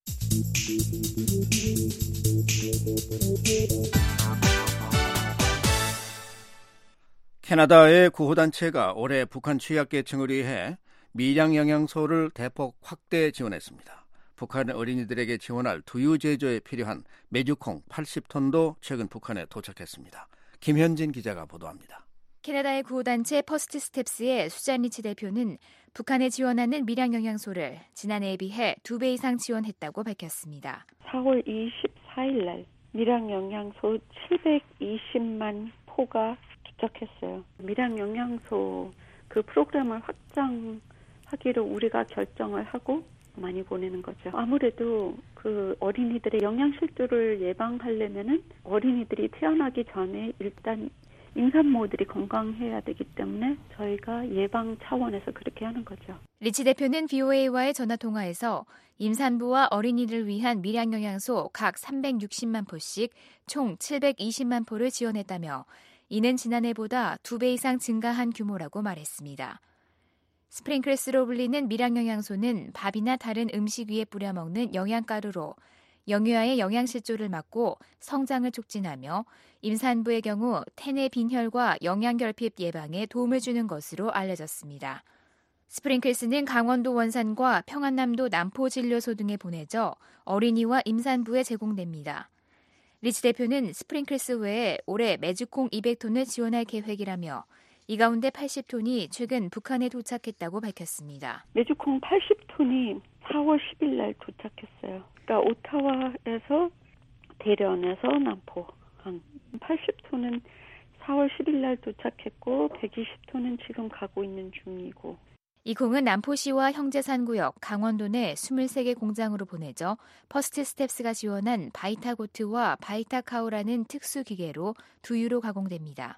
캐나다의 구호단체가 올해 북한 취약계층을 위해 밀양영양소를 대폭 확대 지원했습니다. 북한 어린이들에게 지원할 두유 제조에 필요한 메주콩 80톤도 최근 북한에 도착했습니다. 김현진 기자가 보도합니다. 캐나다의 구호단체 퍼스트 스텝스의 수잔 리치 대표는 북한에 지원하는 밀양영양소를 지난해에 비해 2배 이상 지원했다고 밝혔습니다. 4월 24일 날 밀양영양소 720만 포가 도착했어요. 밀양영양소 그 프로그램을 확장하기로 우리가 결정을 하고 많이 보내는 거죠. 아무래도 그 어린이들의 영양실조를 예방하려면은 어린이들이 태어나기 전에 일단 임산모들이 건강해야 되기 때문에 저희가 예방 차원에서 그렇게 하는 거죠. 리치 대표는 VOA와의 전화통화에서 임산부와 어린이를 위한 밀양영양소 각 360만 포씩 총 720만 포를 지원했다며 이는 지난해보다 2배 이상 증가한 규모라고 말했습니다. 스프링클스로 불리는 밀양영양소는 밥이나 다른 음식 위에 뿌려 먹는 영양가루로 영유아의 영양실조를 막고 성장을 촉진하며 임산부의 경우 태내 빈혈과 영양결핍 예방에 도움을 주는 것으로 알려졌습니다. 스프링클스는 강원도 원산과 평안남도 남포진료소 등에 보내져 어린이와 임산부에 제공됩니다. 리치 대표는 스프링클스 외에 올해 메주콩 200톤을 지원할 계획이라며 이 가운데 80톤이 최근 북한에 도착했다고 밝혔습니다. 메주콩 80톤이 4월 10일 날 도착했어요. 그러니까 오타와에서 대련에서 남포항 80톤은 4월 10일 날 도착했고 120톤은 지금 가고 있는 중이고. 이 콩은 남포시와 형제산구역, 강원도 내 23개 공장으로 보내져 퍼스트 스텝스가 지원한 바이타고트와 바이타카오라는 특수기계로 두유로 가공됩니다.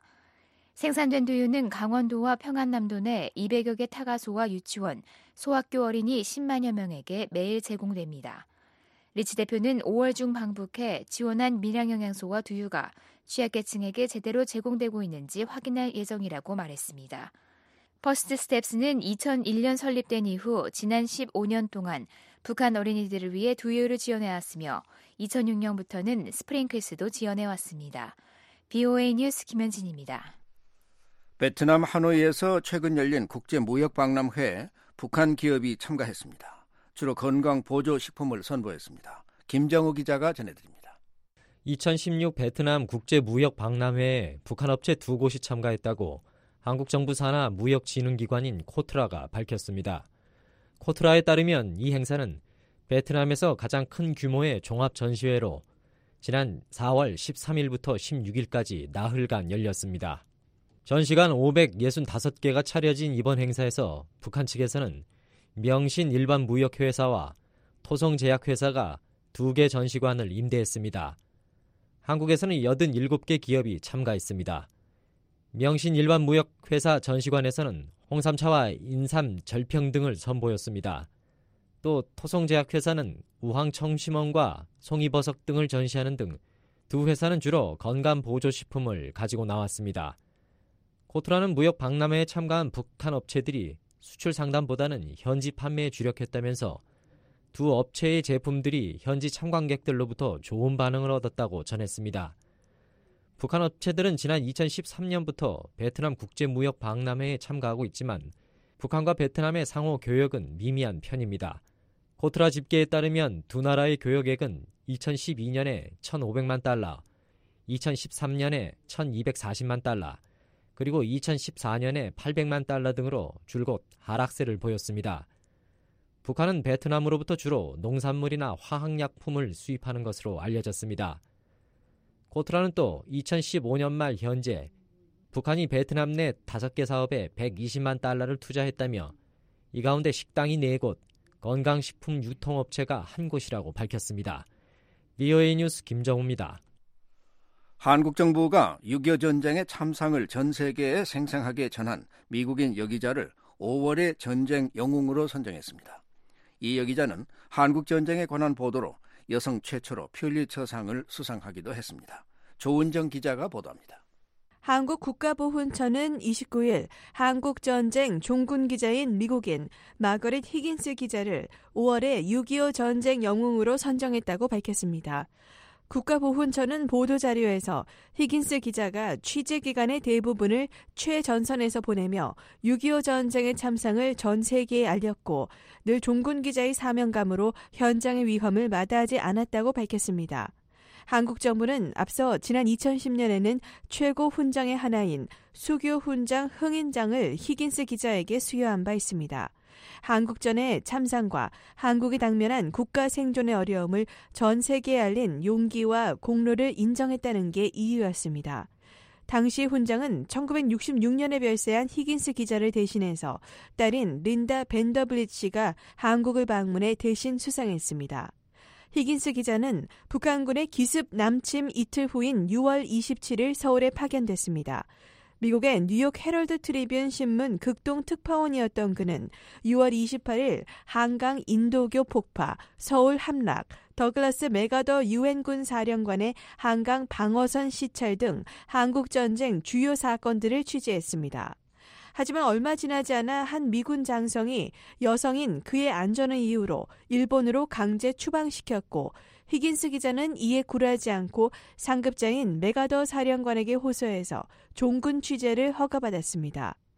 생산된 두유는 강원도와 평안남도 내 200여 개 타가소와 유치원, 소학교 어린이 10만여 명에게 매일 제공됩니다. 리치 대표는 5월 중 방북해 지원한 밀양영양소와 두유가 취약계층에게 제대로 제공되고 있는지 확인할 예정이라고 말했습니다. 퍼스트 스텝스는 2001년 설립된 이후 지난 15년 동안 북한 어린이들을 위해 두유를 지원해왔으며 2006년부터는 스프링클스도 지원해왔습니다. BOA 뉴스 김현진입니다. 베트남 하노이에서 최근 열린 국제무역박람회에 북한 기업이 참가했습니다. 주로 건강보조식품을 선보였습니다. 김정우 기자가 전해드립니다. 2016 베트남 국제무역박람회에 북한 업체 2곳이 참가했다고 한국 정부 산하 무역진흥기관인 코트라가 밝혔습니다. 코트라에 따르면 이 행사는 베트남에서 가장 큰 규모의 종합전시회로 지난 4월 13일부터 16일까지 나흘간 열렸습니다. 전시관 565개가 차려진 이번 행사에서 북한 측에서는 명신 일반 무역회사와 토성제약회사가 2개 전시관을 임대했습니다. 한국에서는 87개 기업이 참가했습니다. 명신 일반 무역회사 전시관에서는 홍삼차와 인삼, 절평 등을 선보였습니다. 또 토성제약회사는 우황청심원과 송이버섯 등을 전시하는 등 두 회사는 주로 건강보조식품을 가지고 나왔습니다. 코트라는 무역 박람회에 참가한 북한 업체들이 수출 상담보다는 현지 판매에 주력했다면서 두 업체의 제품들이 현지 참관객들로부터 좋은 반응을 얻었다고 전했습니다. 북한 업체들은 지난 2013년부터 베트남 국제무역 박람회에 참가하고 있지만 북한과 베트남의 상호 교역은 미미한 편입니다. 코트라 집계에 따르면 두 나라의 교역액은 2012년에 1,500만 달러, 2013년에 1,240만 달러, 그리고 2014년에 800만 달러 등으로 줄곧 하락세를 보였습니다. 북한은 베트남으로부터 주로 농산물이나 화학약품을 수입하는 것으로 알려졌습니다. 코트라는 또 2015년 말 현재 북한이 베트남 내 5개 사업에 120만 달러를 투자했다며 이 가운데 식당이 4곳, 건강식품 유통업체가 1곳이라고 밝혔습니다. BOA 뉴스 김정우입니다. 한국 정부가 6.25 전쟁의 참상을 전 세계에 생생하게 전한 미국인 여기자를 5월의 전쟁 영웅으로 선정했습니다. 이 여기자는 한국 전쟁에 관한 보도로 여성 최초로 퓰리처상을 수상하기도 했습니다. 조은정 기자가 보도합니다. 한국 국가보훈처는 29일 한국전쟁 종군기자인 미국인 마거릿 히긴스 기자를 5월에 6.25 전쟁 영웅으로 선정했다고 밝혔습니다. 국가보훈처는 보도자료에서 히긴스 기자가 취재기간의 대부분을 최전선에서 보내며 6.25 전쟁의 참상을 전 세계에 알렸고 늘 종군기자의 사명감으로 현장의 위험을 마다하지 않았다고 밝혔습니다. 한국 정부는 앞서 지난 2010년에는 최고 훈장의 하나인 수교 훈장 흥인장을 히긴스 기자에게 수여한 바 있습니다. 한국전의 참상과 한국이 당면한 국가 생존의 어려움을 전 세계에 알린 용기와 공로를 인정했다는 게 이유였습니다. 당시 훈장은 1966년에 별세한 히긴스 기자를 대신해서 딸인 린다 벤더블리치가 한국을 방문해 대신 수상했습니다. 히긴스 기자는 북한군의 기습 남침 이틀 후인 6월 27일 서울에 파견됐습니다. 미국의 뉴욕 헤럴드 트리뷴 신문 극동 특파원이었던 그는 6월 28일 한강 인도교 폭파, 서울 함락, 더글라스 맥아더 유엔군 사령관의 한강 방어선 시찰 등 한국전쟁 주요 사건들을 취재했습니다. 하지만 얼마 지나지 않아 한 미군 장성이 여성인 그의 안전을 이유로 일본으로 강제 추방시켰고 히긴스 기자는 이에 굴하지 않고 상급자인 맥아더 사령관에게 호소해서 종군 취재를 허가받았습니다.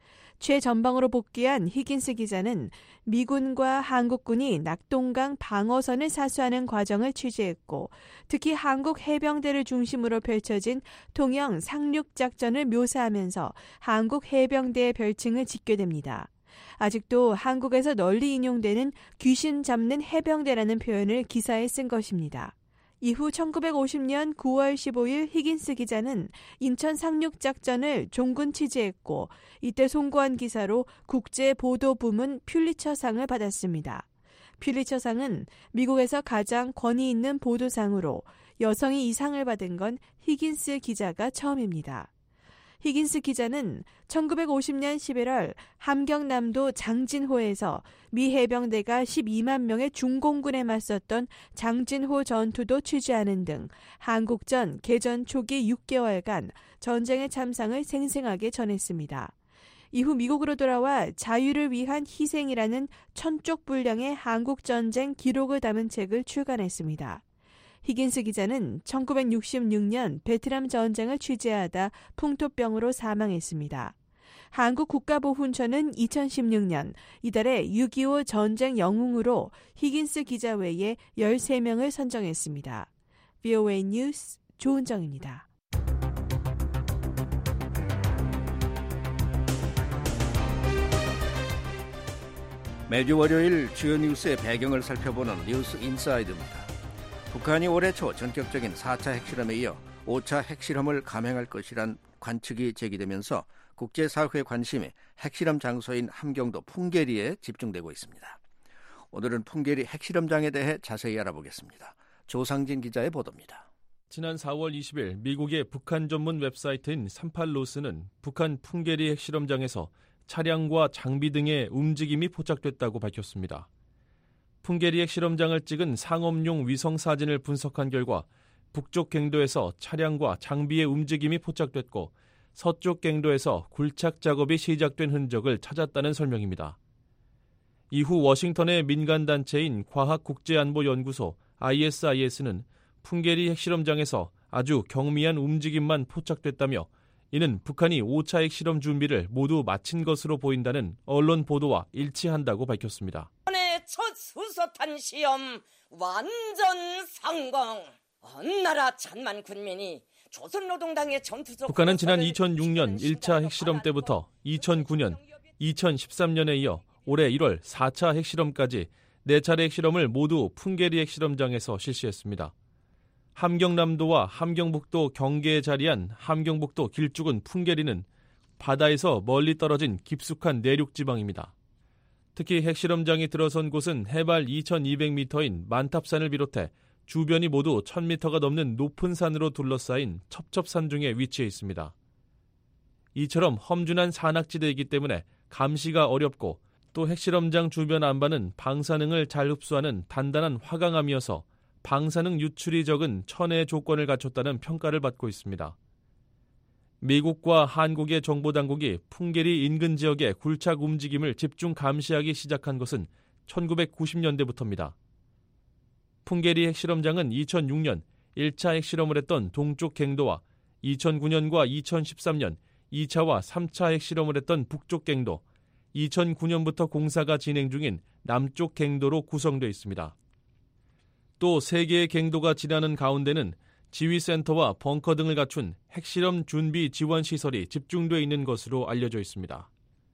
최전방으로 복귀한 히긴스 기자는 미군과 한국군이 낙동강 방어선을 사수하는 과정을 취재했고 특히 한국 해병대를 중심으로 펼쳐진 통영 상륙작전을 묘사하면서 한국 해병대의 별칭을 짓게 됩니다. 아직도 한국에서 널리 인용되는 귀신 잡는 해병대라는 표현을 기사에 쓴 것입니다. 이후 1950년 9월 15일 히긴스 기자는 인천 상륙작전을 종군 취재했고 이때 송고한 기사로 국제보도부문 퓰리처상을 받았습니다. 퓰리처상은 미국에서 가장 권위 있는 보도상으로 여성이 이 상을 받은 건 히긴스 기자가 처음입니다. 히긴스 기자는 1950년 11월 함경남도 장진호에서 미 해병대가 12만 명의 중공군에 맞섰던 장진호 전투도 취재하는 등 한국전 개전 초기 6개월간 전쟁의 참상을 생생하게 전했습니다. 이후 미국으로 돌아와 자유를 위한 희생이라는 1000쪽 분량의 한국전쟁 기록을 담은 책을 출간했습니다. 히긴스 기자는 1966년 베트남 전쟁을 취재하다 풍토병으로 사망했습니다. 한국 국가보훈처는 2016년 이달에 6.25 전쟁 영웅으로 히긴스 기자 외에 13명을 선정했습니다. VOA 뉴스 조은정입니다. 매주 월요일 주요 뉴스의 배경을 살펴보는 뉴스 인사이드입니다. 북한이 올해 초 전격적인 4차 핵실험에 이어 5차 핵실험을 감행할 것이란 관측이 제기되면서 국제사회의 관심이 핵실험 장소인 함경도 풍계리에 집중되고 있습니다. 오늘은 풍계리 핵실험장에 대해 자세히 알아보겠습니다. 조상진 기자의 보도입니다. 지난 4월 20일 미국의 북한 전문 웹사이트인 38로스는 북한 풍계리 핵실험장에서 차량과 장비 등의 움직임이 포착됐다고 밝혔습니다. 풍계리 핵실험장을 찍은 상업용 위성 사진을 분석한 결과 북쪽 갱도에서 차량과 장비의 움직임이 포착됐고 서쪽 갱도에서 굴착 작업이 시작된 흔적을 찾았다는 설명입니다. 이후 워싱턴의 민간단체인 과학국제안보연구소 ISIS는 풍계리 핵실험장에서 아주 경미한 움직임만 포착됐다며 이는 북한이 5차 핵실험 준비를 모두 마친 것으로 보인다는 언론 보도와 일치한다고 밝혔습니다. 이번에 첫 수소탄 시험 완전 성공. 온 나라 천만 군민이 조선노동당의 전투적 북한은 지난 2006년 1차 핵실험 때부터 2009년, 2013년에 이어 올해 1월 4차 핵실험까지 4차례 핵실험을 모두 풍계리 핵실험장에서 실시했습니다. 함경남도와 함경북도 경계에 자리한 함경북도 길쭉은 풍계리는 바다에서 멀리 떨어진 깊숙한 내륙지방입니다. 특히 핵실험장이 들어선 곳은 해발 2200m인 만탑산을 비롯해 주변이 모두 1000m가 넘는 높은 산으로 둘러싸인 첩첩산 중에 위치해 있습니다. 이처럼 험준한 산악지대이기 때문에 감시가 어렵고 또 핵실험장 주변 안반은 방사능을 잘 흡수하는 단단한 화강암이어서 방사능 유출이 적은 천혜의 조건을 갖췄다는 평가를 받고 있습니다. 미국과 한국의 정보당국이 풍계리 인근 지역의 굴착 움직임을 집중 감시하기 시작한 것은 1990년대부터입니다. 풍계리 핵실험장은 2006년 1차 핵실험을 했던 동쪽 갱도와 2009년과 2013년 2차와 3차 핵실험을 했던 북쪽 갱도, 2009년부터 공사가 진행 중인 남쪽 갱도로 구성되어 있습니다. 또 3개의 갱도가 지나는 가운데는 지휘센터와 벙커 등을 갖춘 핵실험 준비 지원 시설이 집중되어 있는 것으로 알려져 있습니다.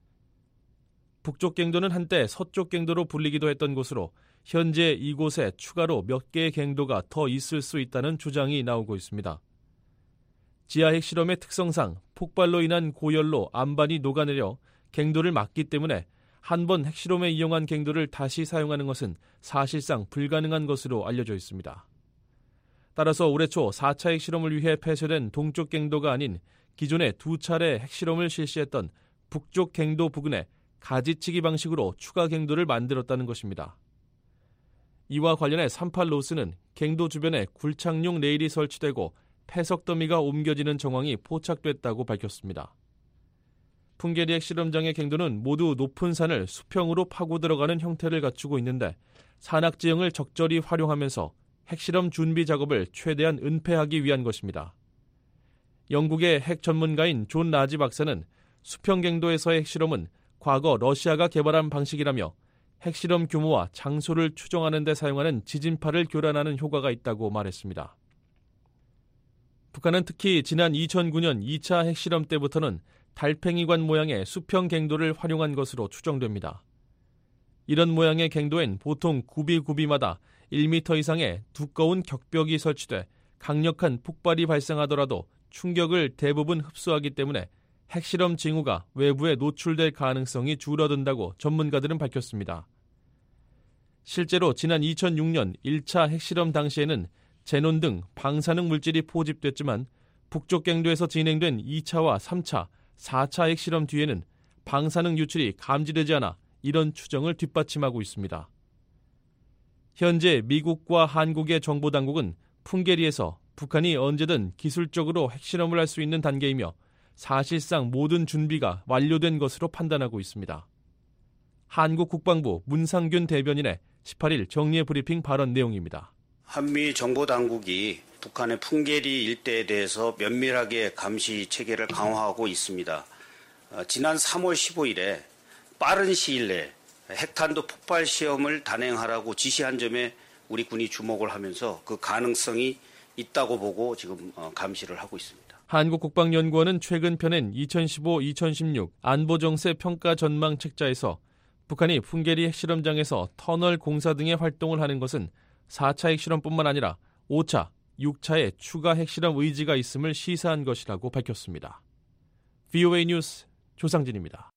북쪽 갱도는 한때 서쪽 갱도로 불리기도 했던 곳으로 현재 이곳에 추가로 몇 개의 갱도가 더 있을 수 있다는 주장이 나오고 있습니다. 지하 핵실험의 특성상 폭발로 인한 고열로 안반이 녹아내려 갱도를 막기 때문에 한 번 핵실험에 이용한 갱도를 다시 사용하는 것은 사실상 불가능한 것으로 알려져 있습니다. 따라서 올해 초 4차 핵실험을 위해 폐쇄된 동쪽 갱도가 아닌 기존에 2차례 핵실험을 실시했던 북쪽 갱도 부근에 가지치기 방식으로 추가 갱도를 만들었다는 것입니다. 이와 관련해 38로스는 갱도 주변에 굴착용 레일이 설치되고 폐석 더미가 옮겨지는 정황이 포착됐다고 밝혔습니다. 풍계리 핵실험장의 갱도는 모두 높은 산을 수평으로 파고 들어가는 형태를 갖추고 있는데 산악지형을 적절히 활용하면서 핵실험 준비 작업을 최대한 은폐하기 위한 것입니다. 영국의 핵 전문가인 존 라지 박사는 수평 갱도에서의 핵실험은 과거 러시아가 개발한 방식이라며 핵실험 규모와 장소를 추정하는 데 사용하는 지진파를 교란하는 효과가 있다고 말했습니다. 북한은 특히 지난 2009년 2차 핵실험 때부터는 달팽이관 모양의 수평 갱도를 활용한 것으로 추정됩니다. 이런 모양의 갱도엔 보통 구비마다 1m 이상의 두꺼운 격벽이 설치돼 강력한 폭발이 발생하더라도 충격을 대부분 흡수하기 때문에 핵실험 징후가 외부에 노출될 가능성이 줄어든다고 전문가들은 밝혔습니다. 실제로 지난 2006년 1차 핵실험 당시에는 제논 등 방사능 물질이 포집됐지만 북쪽 갱도에서 진행된 2차와 3차, 4차 핵실험 뒤에는 방사능 유출이 감지되지 않아 이런 추정을 뒷받침하고 있습니다. 현재 미국과 한국의 정보당국은 풍계리에서 북한이 언제든 기술적으로 핵실험을 할 수 있는 단계이며 사실상 모든 준비가 완료된 것으로 판단하고 있습니다. 한국 국방부 문상균 대변인의 18일 정례 브리핑 발언 내용입니다. 한미 정보당국이 북한의 풍계리 일대에 대해서 면밀하게 감시 체계를 강화하고 있습니다. 지난 3월 15일에 빠른 시일 내에 핵탄두 폭발 시험을 단행하라고 지시한 점에 우리 군이 주목을 하면서 그 가능성이 있다고 보고 지금 감시를 하고 있습니다. 한국국방연구원은 최근 펴낸 2015-2016 안보정세 평가 전망 책자에서 북한이 풍계리 핵실험장에서 터널 공사 등의 활동을 하는 것은 4차 핵실험뿐만 아니라 5차, 6차의 추가 핵실험 의지가 있음을 시사한 것이라고 밝혔습니다. VOA 뉴스 조상진입니다.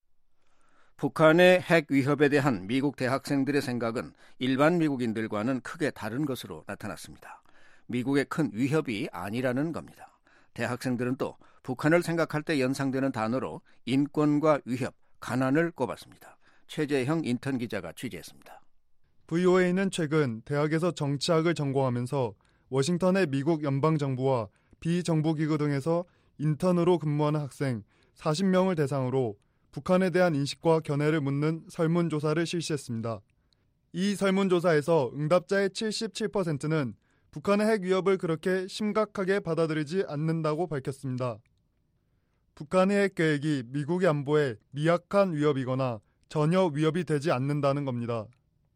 북한의 핵 위협에 대한 미국 대학생들의 생각은 일반 미국인들과는 크게 다른 것으로 나타났습니다. 미국의 큰 위협이 아니라는 겁니다. 대학생들은 또 북한을 생각할 때 연상되는 단어로 인권과 위협, 가난을 꼽았습니다. 최재형 인턴 기자가 취재했습니다. VOA는 최근 대학에서 정치학을 전공하면서 워싱턴의 미국 연방정부와 비정부기구 등에서 인턴으로 근무하는 학생 40명을 대상으로 북한에 대한 인식과 견해를 묻는 설문조사를 실시했습니다. 이 설문조사에서 응답자의 77%는 북한의 핵 위협을 그렇게 심각하게 받아들이지 않는다고 밝혔습니다. 북한의 핵 계획이 미국의 안보에 미약한 위협이거나 전혀 위협이 되지 않는다는 겁니다.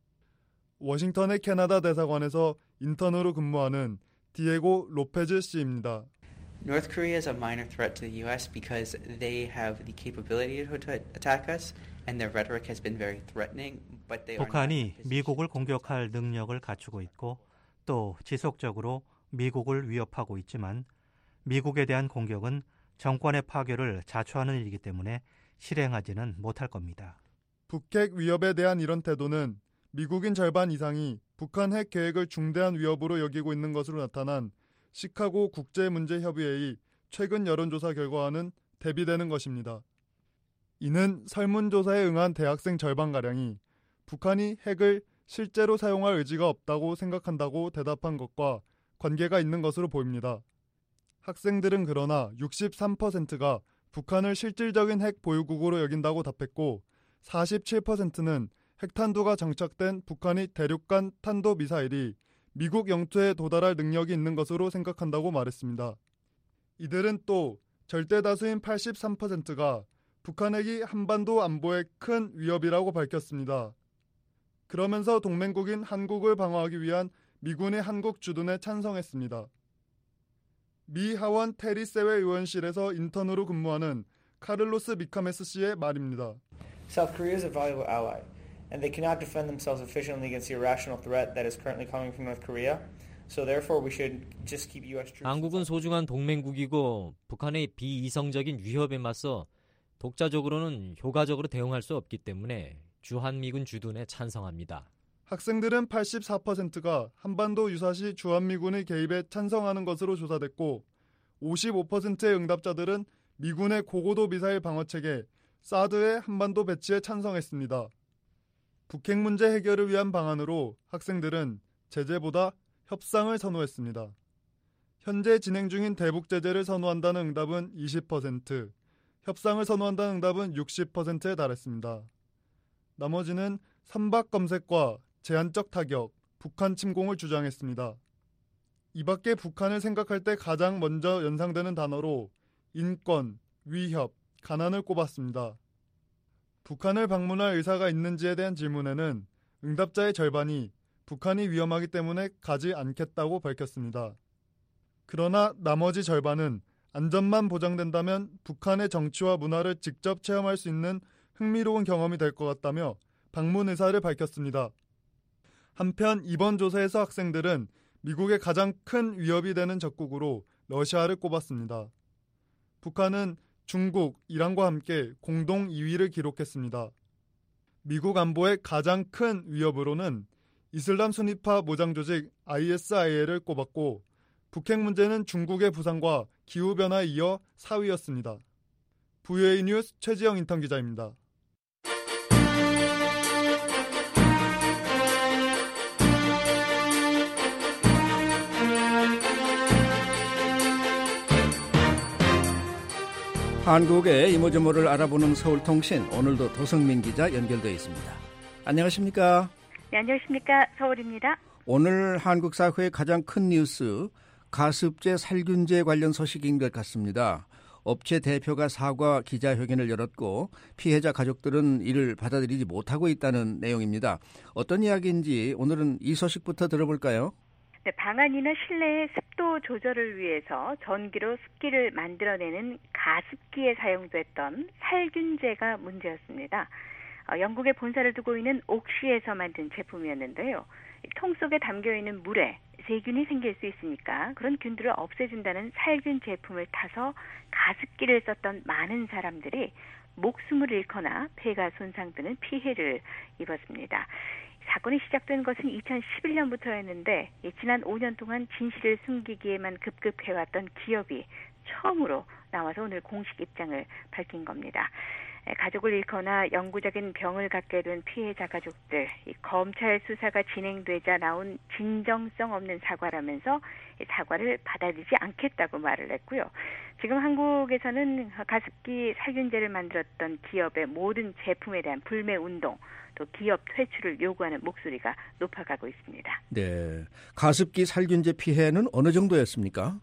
워싱턴의 캐나다 대사관에서 인턴으로 근무하는 디에고 로페즈 씨입니다. North Korea is a minor threat to the U.S. because they have the capability to attack us, and their rhetoric has been very threatening. But they are 북한이 미국을 공격할 능력을 갖추고 있고 또 지속적으로 미국을 위협하고 있지만 미국에 대한 공격은 정권의 파괴를 자초하는 일이기 때문에 실행하지는 못할 겁니다. 북핵 위협에 대한 이런 태도는 미국인 절반 이상이 북한 핵 계획을 중대한 위협으로 여기고 있는 것으로 나타난 시카고 국제문제협의회의 최근 여론조사 결과와는 대비되는 것입니다. 이는 설문조사에 응한 대학생 절반가량이 북한이 핵을 실제로 사용할 의지가 없다고 생각한다고 대답한 것과 관계가 있는 것으로 보입니다. 학생들은 그러나 63%가 북한을 실질적인 핵 보유국으로 여긴다고 답했고 47%는 핵탄두가 장착된 북한의 대륙간 탄도미사일이 미국 영토에 도달할 능력이 있는 것으로 생각한다고 말했습니다. 이들은 또 절대 다수인 83%가 북한 핵이 한반도 안보에 큰 위협이라고 밝혔습니다. 그러면서 동맹국인 한국을 방어하기 위한 미군의 한국 주둔에 찬성했습니다. 미 하원 테리 세웨 의원실에서 인턴으로 근무하는 카를로스 미카메스 씨의 말입니다. South Korea is a valuable ally, and they cannot defend themselves efficiently against the irrational threat that is currently coming from North Korea. So therefore we should just keep U.S. troops. 한국은 소중한 동맹국이고 북한의 비이성적인 위협에 맞서 독자적으로는 효과적으로 대응할 수 없기 때문에 주한미군 주둔에 찬성합니다. 학생들은 84%가 한반도 유사시 주한미군의 개입에 찬성하는 것으로 조사됐고 55%의 응답자들은 미군의 고고도 미사일 방어체계 사드의 한반도 배치에 찬성했습니다. 북핵 문제 해결을 위한 방안으로 학생들은 제재보다 협상을 선호했습니다. 현재 진행 중인 대북 제재를 선호한다는 응답은 20%, 협상을 선호한다는 응답은 60%에 달했습니다. 나머지는 선박 검색과 제한적 타격, 북한 침공을 주장했습니다. 이 밖에 북한을 생각할 때 가장 먼저 연상되는 단어로 인권, 위협, 가난을 꼽았습니다. 북한을 방문할 의사가 있는지에 대한 질문에는 응답자의 절반이 북한이 위험하기 때문에 가지 않겠다고 밝혔습니다. 그러나 나머지 절반은 안전만 보장된다면 북한의 정치와 문화를 직접 체험할 수 있는 흥미로운 경험이 될 것 같다며 방문 의사를 밝혔습니다. 한편 이번 조사에서 학생들은 미국의 가장 큰 위협이 되는 적국으로 러시아를 꼽았습니다. 북한은 중국, 이란과 함께 공동 2위를 기록했습니다. 미국 안보의 가장 큰 위협으로는 이슬람 순위파 무장 조직 ISIL을 꼽았고 북핵 문제는 중국의 부상과 기후변화에 이어 4위였습니다. VOA 뉴스 최지영 인턴 기자입니다. 한국의 이모저모를 알아보는 서울통신, 오늘도 도성민 기자 연결되어 있습니다. 안녕하십니까? 네, 안녕하십니까? 서울입니다. 오늘 한국 사회의 가장 큰 뉴스, 가습제 살균제 관련 소식인 것 같습니다. 업체 대표가 사과 기자회견을 열었고 피해자 가족들은 이를 받아들이지 못하고 있다는 내용입니다. 어떤 이야기인지 오늘은 이 소식부터 들어볼까요? 네, 방 안이나 실내의 습도 조절을 위해서 전기로 습기를 만들어내는 가습기에 사용됐던 살균제가 문제였습니다. 영국에 본사를 두고 있는 옥시에서 만든 제품이었는데요. 통 속에 담겨있는 물에 세균이 생길 수 있으니까 그런 균들을 없애준다는 살균 제품을 타서 가습기를 썼던 많은 사람들이 목숨을 잃거나 폐가 손상되는 피해를 입었습니다. 사건이 시작된 것은 2011년부터였는데 지난 5년 동안 진실을 숨기기에만 급급해왔던 기업이 처음으로 나와서 오늘 공식 입장을 밝힌 겁니다. 가족을 잃거나 영구적인 병을 갖게 된 피해자 가족들, 검찰 수사가 진행되자 나온 진정성 없는 사과라면서 사과를 받아들이지 않겠다고 말을 했고요. 지금 한국에서는 가습기 살균제를 만들었던 기업의 모든 제품에 대한 불매 운동, 또 기업 퇴출을 요구하는 목소리가 높아가고 있습니다. 네, 가습기 살균제 피해는 어느 정도였습니까?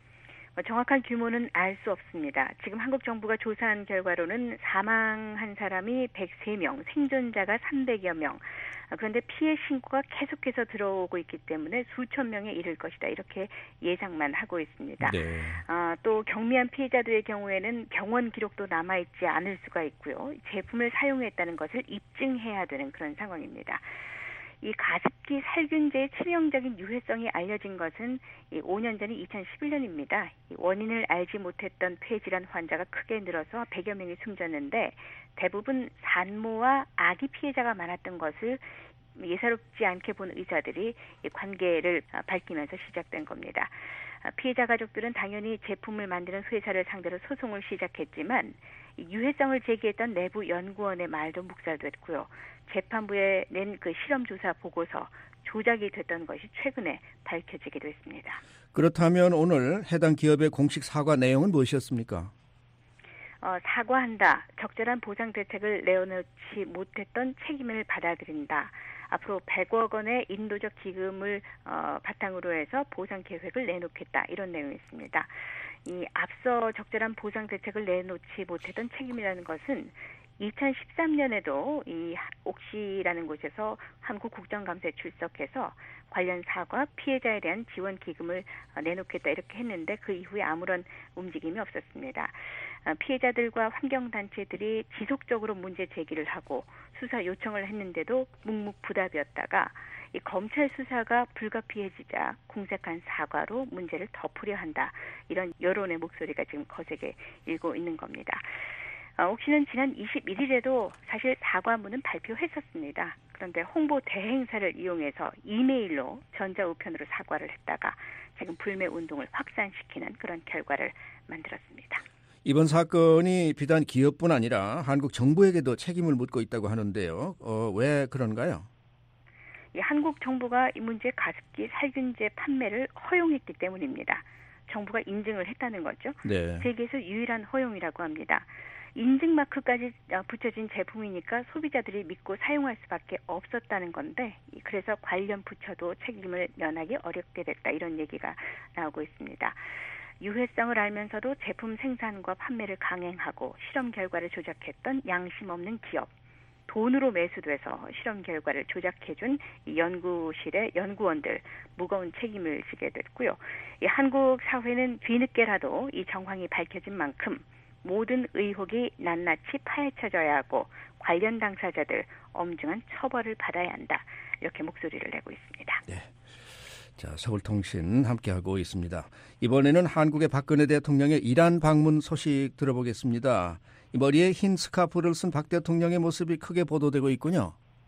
정확한 규모는 알 수 없습니다. 지금 한국 정부가 조사한 결과로는 사망한 사람이 103명, 생존자가 300여 명. 그런데 피해 신고가 계속해서 들어오고 있기 때문에 수천 명에 이를 것이다. 이렇게 예상만 하고 있습니다. 네. 또 경미한 피해자들의 경우에는 병원 기록도 남아있지 않을 수가 있고요. 제품을 사용했다는 것을 입증해야 되는 그런 상황입니다. 이 가습기 살균제의 치명적인 유해성이 알려진 것은 5년 전인 2011년입니다. 원인을 알지 못했던 폐질환 환자가 크게 늘어서 100여 명이 숨졌는데 대부분 산모와 아기 피해자가 많았던 것을 예사롭지 않게 본 의사들이 관계를 밝히면서 시작된 겁니다. 피해자 가족들은 당연히 제품을 만드는 회사를 상대로 소송을 시작했지만 유해성을 제기했던 내부 연구원의 말도 묵살됐고요. 재판부에 낸 그 실험조사 보고서 조작이 됐던 것이 최근에 밝혀지기도 했습니다. 그렇다면 오늘 해당 기업의 공식 사과 내용은 무엇이었습니까? 사과한다. 적절한 보상 대책을 내어놓지 못했던 책임을 받아들인다. 앞으로 100억 원의 인도적 기금을 바탕으로 해서 보상 계획을 내놓겠다. 이런 내용이 있습니다. 이 앞서 적절한 보상 대책을 내놓지 못했던 책임이라는 것은 2013년에도 이 옥시라는 곳에서 한국 국정감사에 출석해서 관련 사과 피해자에 대한 지원 기금을 내놓겠다 이렇게 했는데 그 이후에 아무런 움직임이 없었습니다. 피해자들과 환경단체들이 지속적으로 문제 제기를 하고 수사 요청을 했는데도 묵묵부답이었다가 이 검찰 수사가 불가피해지자 궁색한 사과로 문제를 덮으려 한다. 이런 여론의 목소리가 지금 거세게 일고 있는 겁니다. 옥시는 지난 21일에도 사실 사과문은 발표했었습니다. 그런데 홍보 대행사를 이용해서 이메일로 전자우편으로 사과를 했다가 지금 불매 운동을 확산시키는 그런 결과를 만들었습니다. 이번 사건이 비단 기업뿐 아니라 한국 정부에게도 책임을 묻고 있다고 하는데요. 왜 그런가요? 한국 정부가 이 문제 가습기 살균제 판매를 허용했기 때문입니다. 정부가 인증을 했다는 거죠. 네. 세계에서 유일한 허용이라고 합니다. 인증 마크까지 붙여진 제품이니까 소비자들이 믿고 사용할 수밖에 없었다는 건데 그래서 관련 부처도 책임을 면하기 어렵게 됐다 이런 얘기가 나오고 있습니다. 유해성을 알면서도 제품 생산과 판매를 강행하고 실험 결과를 조작했던 양심 없는 기업, 돈으로 매수돼서 실험 결과를 조작해준 이 연구실의 연구원들 무거운 책임을 지게 됐고요. 이 한국 사회는 뒤늦게라도 이 정황이 밝혀진 만큼 모든 의혹이 낱낱이 파헤쳐져야 하고 관련 당사자들 엄중한 처벌을 받아야 한다. 이렇게 목소리를 내고 있습니다. 네. 자, 서울통신 함께하고 있습니다. 이번에는 한국의 박근혜 대통령의 이란 방문 소식 들어보겠습니다. 이 머리에 흰 스카프를 쓴 박 대통령의 모습이 크게 보도되고 있군요.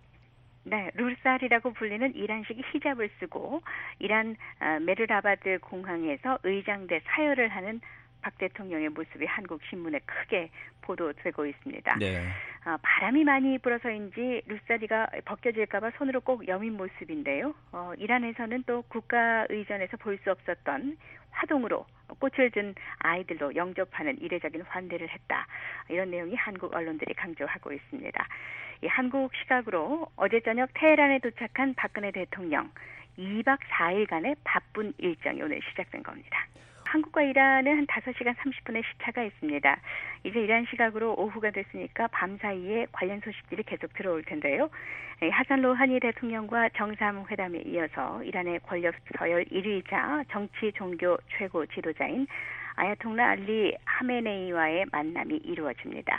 네, 룰살이라고 불리는 이란식 히잡을 쓰고 이란 메르라바드 공항에서 의장대 사열을 하는 박 대통령의 모습이 한국 신문에 크게 보도되고 있습니다. 네. 바람이 많이 불어서인지 룰사리가 벗겨질까 봐 손으로 꼭 여민 모습인데요. 이란에서는 또 국가의전에서 볼 수 없었던 화동으로 꽃을 든 아이들로 영접하는 이례적인 환대를 했다. 이런 내용이 한국 언론들이 강조하고 있습니다. 이 한국 시각으로 어제 저녁 테헤란에 도착한 박근혜 대통령 2박 4일간의 바쁜 일정이 오늘 시작된 겁니다. 한국과 이란은 한 5시간 30분의 시차가 있습니다. 이제 이란 시각으로 오후가 됐으니까 밤 사이에 관련 소식들이 계속 들어올 텐데요. 하산 로하니 대통령과 정상회담에 이어서 이란의 권력 서열 1위이자 정치 종교 최고 지도자인 아야톨라 알리 하메네이와의 만남이 이루어집니다.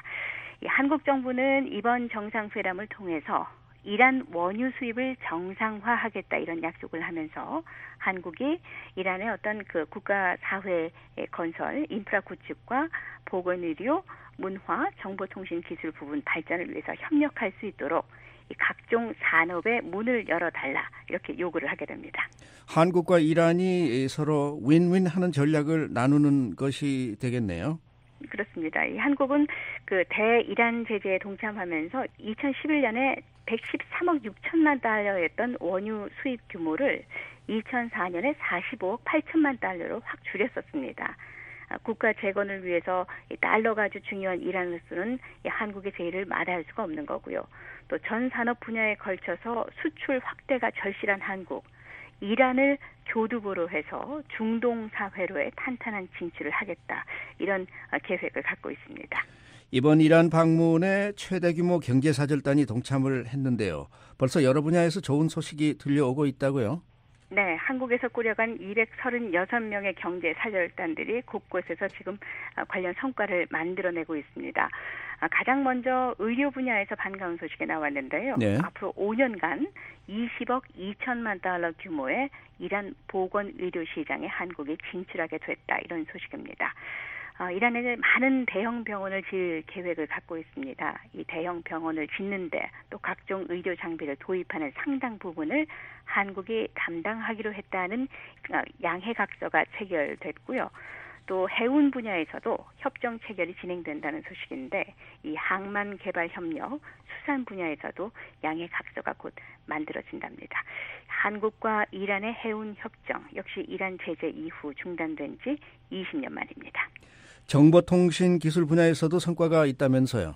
한국 정부는 이번 정상회담을 통해서 이란 원유 수입을 정상화하겠다 이런 약속을 하면서 한국이 이란의 어떤 그 국가 사회 건설, 인프라 구축과 보건의료, 문화, 정보통신 기술 부분 발전을 위해서 협력할 수 있도록 이 각종 산업의 문을 열어달라 이렇게 요구를 하게 됩니다. 한국과 이란이 서로 윈윈하는 전략을 나누는 것이 되겠네요. 그렇습니다. 이 한국은 그 대이란 제재에 동참하면서 2011년에 113억 6천만 달러였던 원유 수입 규모를 2004년에 45억 8천만 달러로 확 줄였었습니다. 국가 재건을 위해서 달러가 아주 중요한 이란으로서는 한국의 제의를 마다할 수가 없는 거고요. 또 전 산업 분야에 걸쳐서 수출 확대가 절실한 한국, 이란을 교두보로 해서 중동 사회로의 탄탄한 진출을 하겠다. 이런 계획을 갖고 있습니다. 이번 이란 방문에 최대 규모 경제사절단이 동참을 했는데요. 벌써 여러 분야에서 좋은 소식이 들려오고 있다고요? 네, 한국에서 꾸려간 236명의 경제사절단들이 곳곳에서 지금 관련 성과를 만들어내고 있습니다. 가장 먼저 의료 분야에서 반가운 소식이 나왔는데요. 네. 앞으로 5년간 20억 2천만 달러 규모의 이란 보건의료 시장에 한국이 진출하게 됐다. 이런 소식입니다. 이란에 많은 대형 병원을 지을 계획을 갖고 있습니다. 이 대형 병원을 짓는데 또 각종 의료 장비를 도입하는 상당 부분을 한국이 담당하기로 했다는 양해각서가 체결됐고요. 또 해운 분야에서도 협정 체결이 진행된다는 소식인데 이 항만 개발 협력, 수산 분야에서도 양해각서가 곧 만들어진답니다. 한국과 이란의 해운 협정 역시 이란 제재 이후 중단된 지 20년 만입니다. 정보통신 기술 분야에서도 성과가 있다면서요?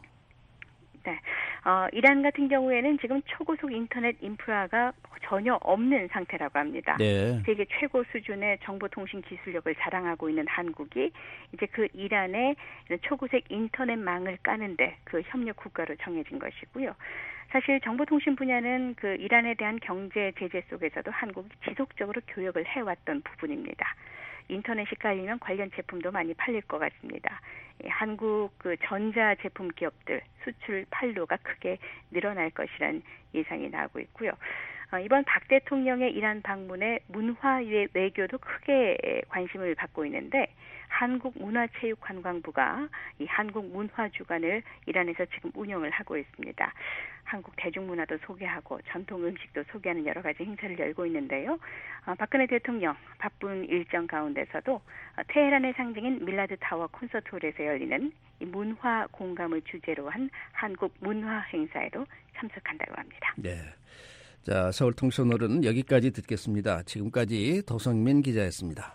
네. 이란 같은 경우에는 지금 초고속 인터넷 인프라가 전혀 없는 상태라고 합니다. 네. 세계 최고 수준의 정보통신 기술력을 자랑하고 있는 한국이 이제 그 이란의 초고속 인터넷망을 까는데 그 협력 국가로 정해진 것이고요. 사실 정보통신 분야는 그 이란에 대한 경제 제재 속에서도 한국이 지속적으로 교역을 해왔던 부분입니다. 인터넷이 깔리면 관련 제품도 많이 팔릴 것 같습니다. 한국 그 전자 제품 기업들 수출 판로가 크게 늘어날 것이라는 예상이 나오고 있고요. 이번 박 대통령의 이란 방문에 문화 외교도 크게 관심을 받고 있는데 한국문화체육관광부가 이 한국문화주간을 이란에서 지금 운영을 하고 있습니다. 한국 대중문화도 소개하고 전통 음식도 소개하는 여러 가지 행사를 열고 있는데요. 박근혜 대통령 바쁜 일정 가운데서도 테헤란의 상징인 밀라드 타워 콘서트홀에서 열리는 이 문화 공감을 주제로 한 한국 문화 행사에도 참석한다고 합니다. 네. 자, 서울통신오늘은 여기까지 듣겠습니다. 지금까지 도성민 기자였습니다.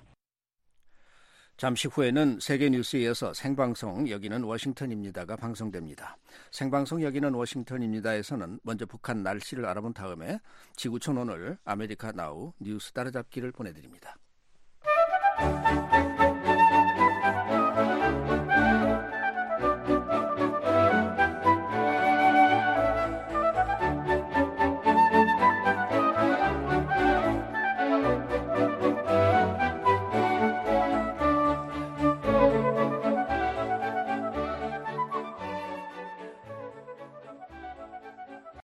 잠시 후에는 세계뉴스에 이어서 생방송 여기는 워싱턴입니다가 방송됩니다. 생방송 여기는 워싱턴입니다에서는 먼저 북한 날씨를 알아본 다음에 지구촌 오늘 아메리카 나우 뉴스 따라잡기를 보내드립니다.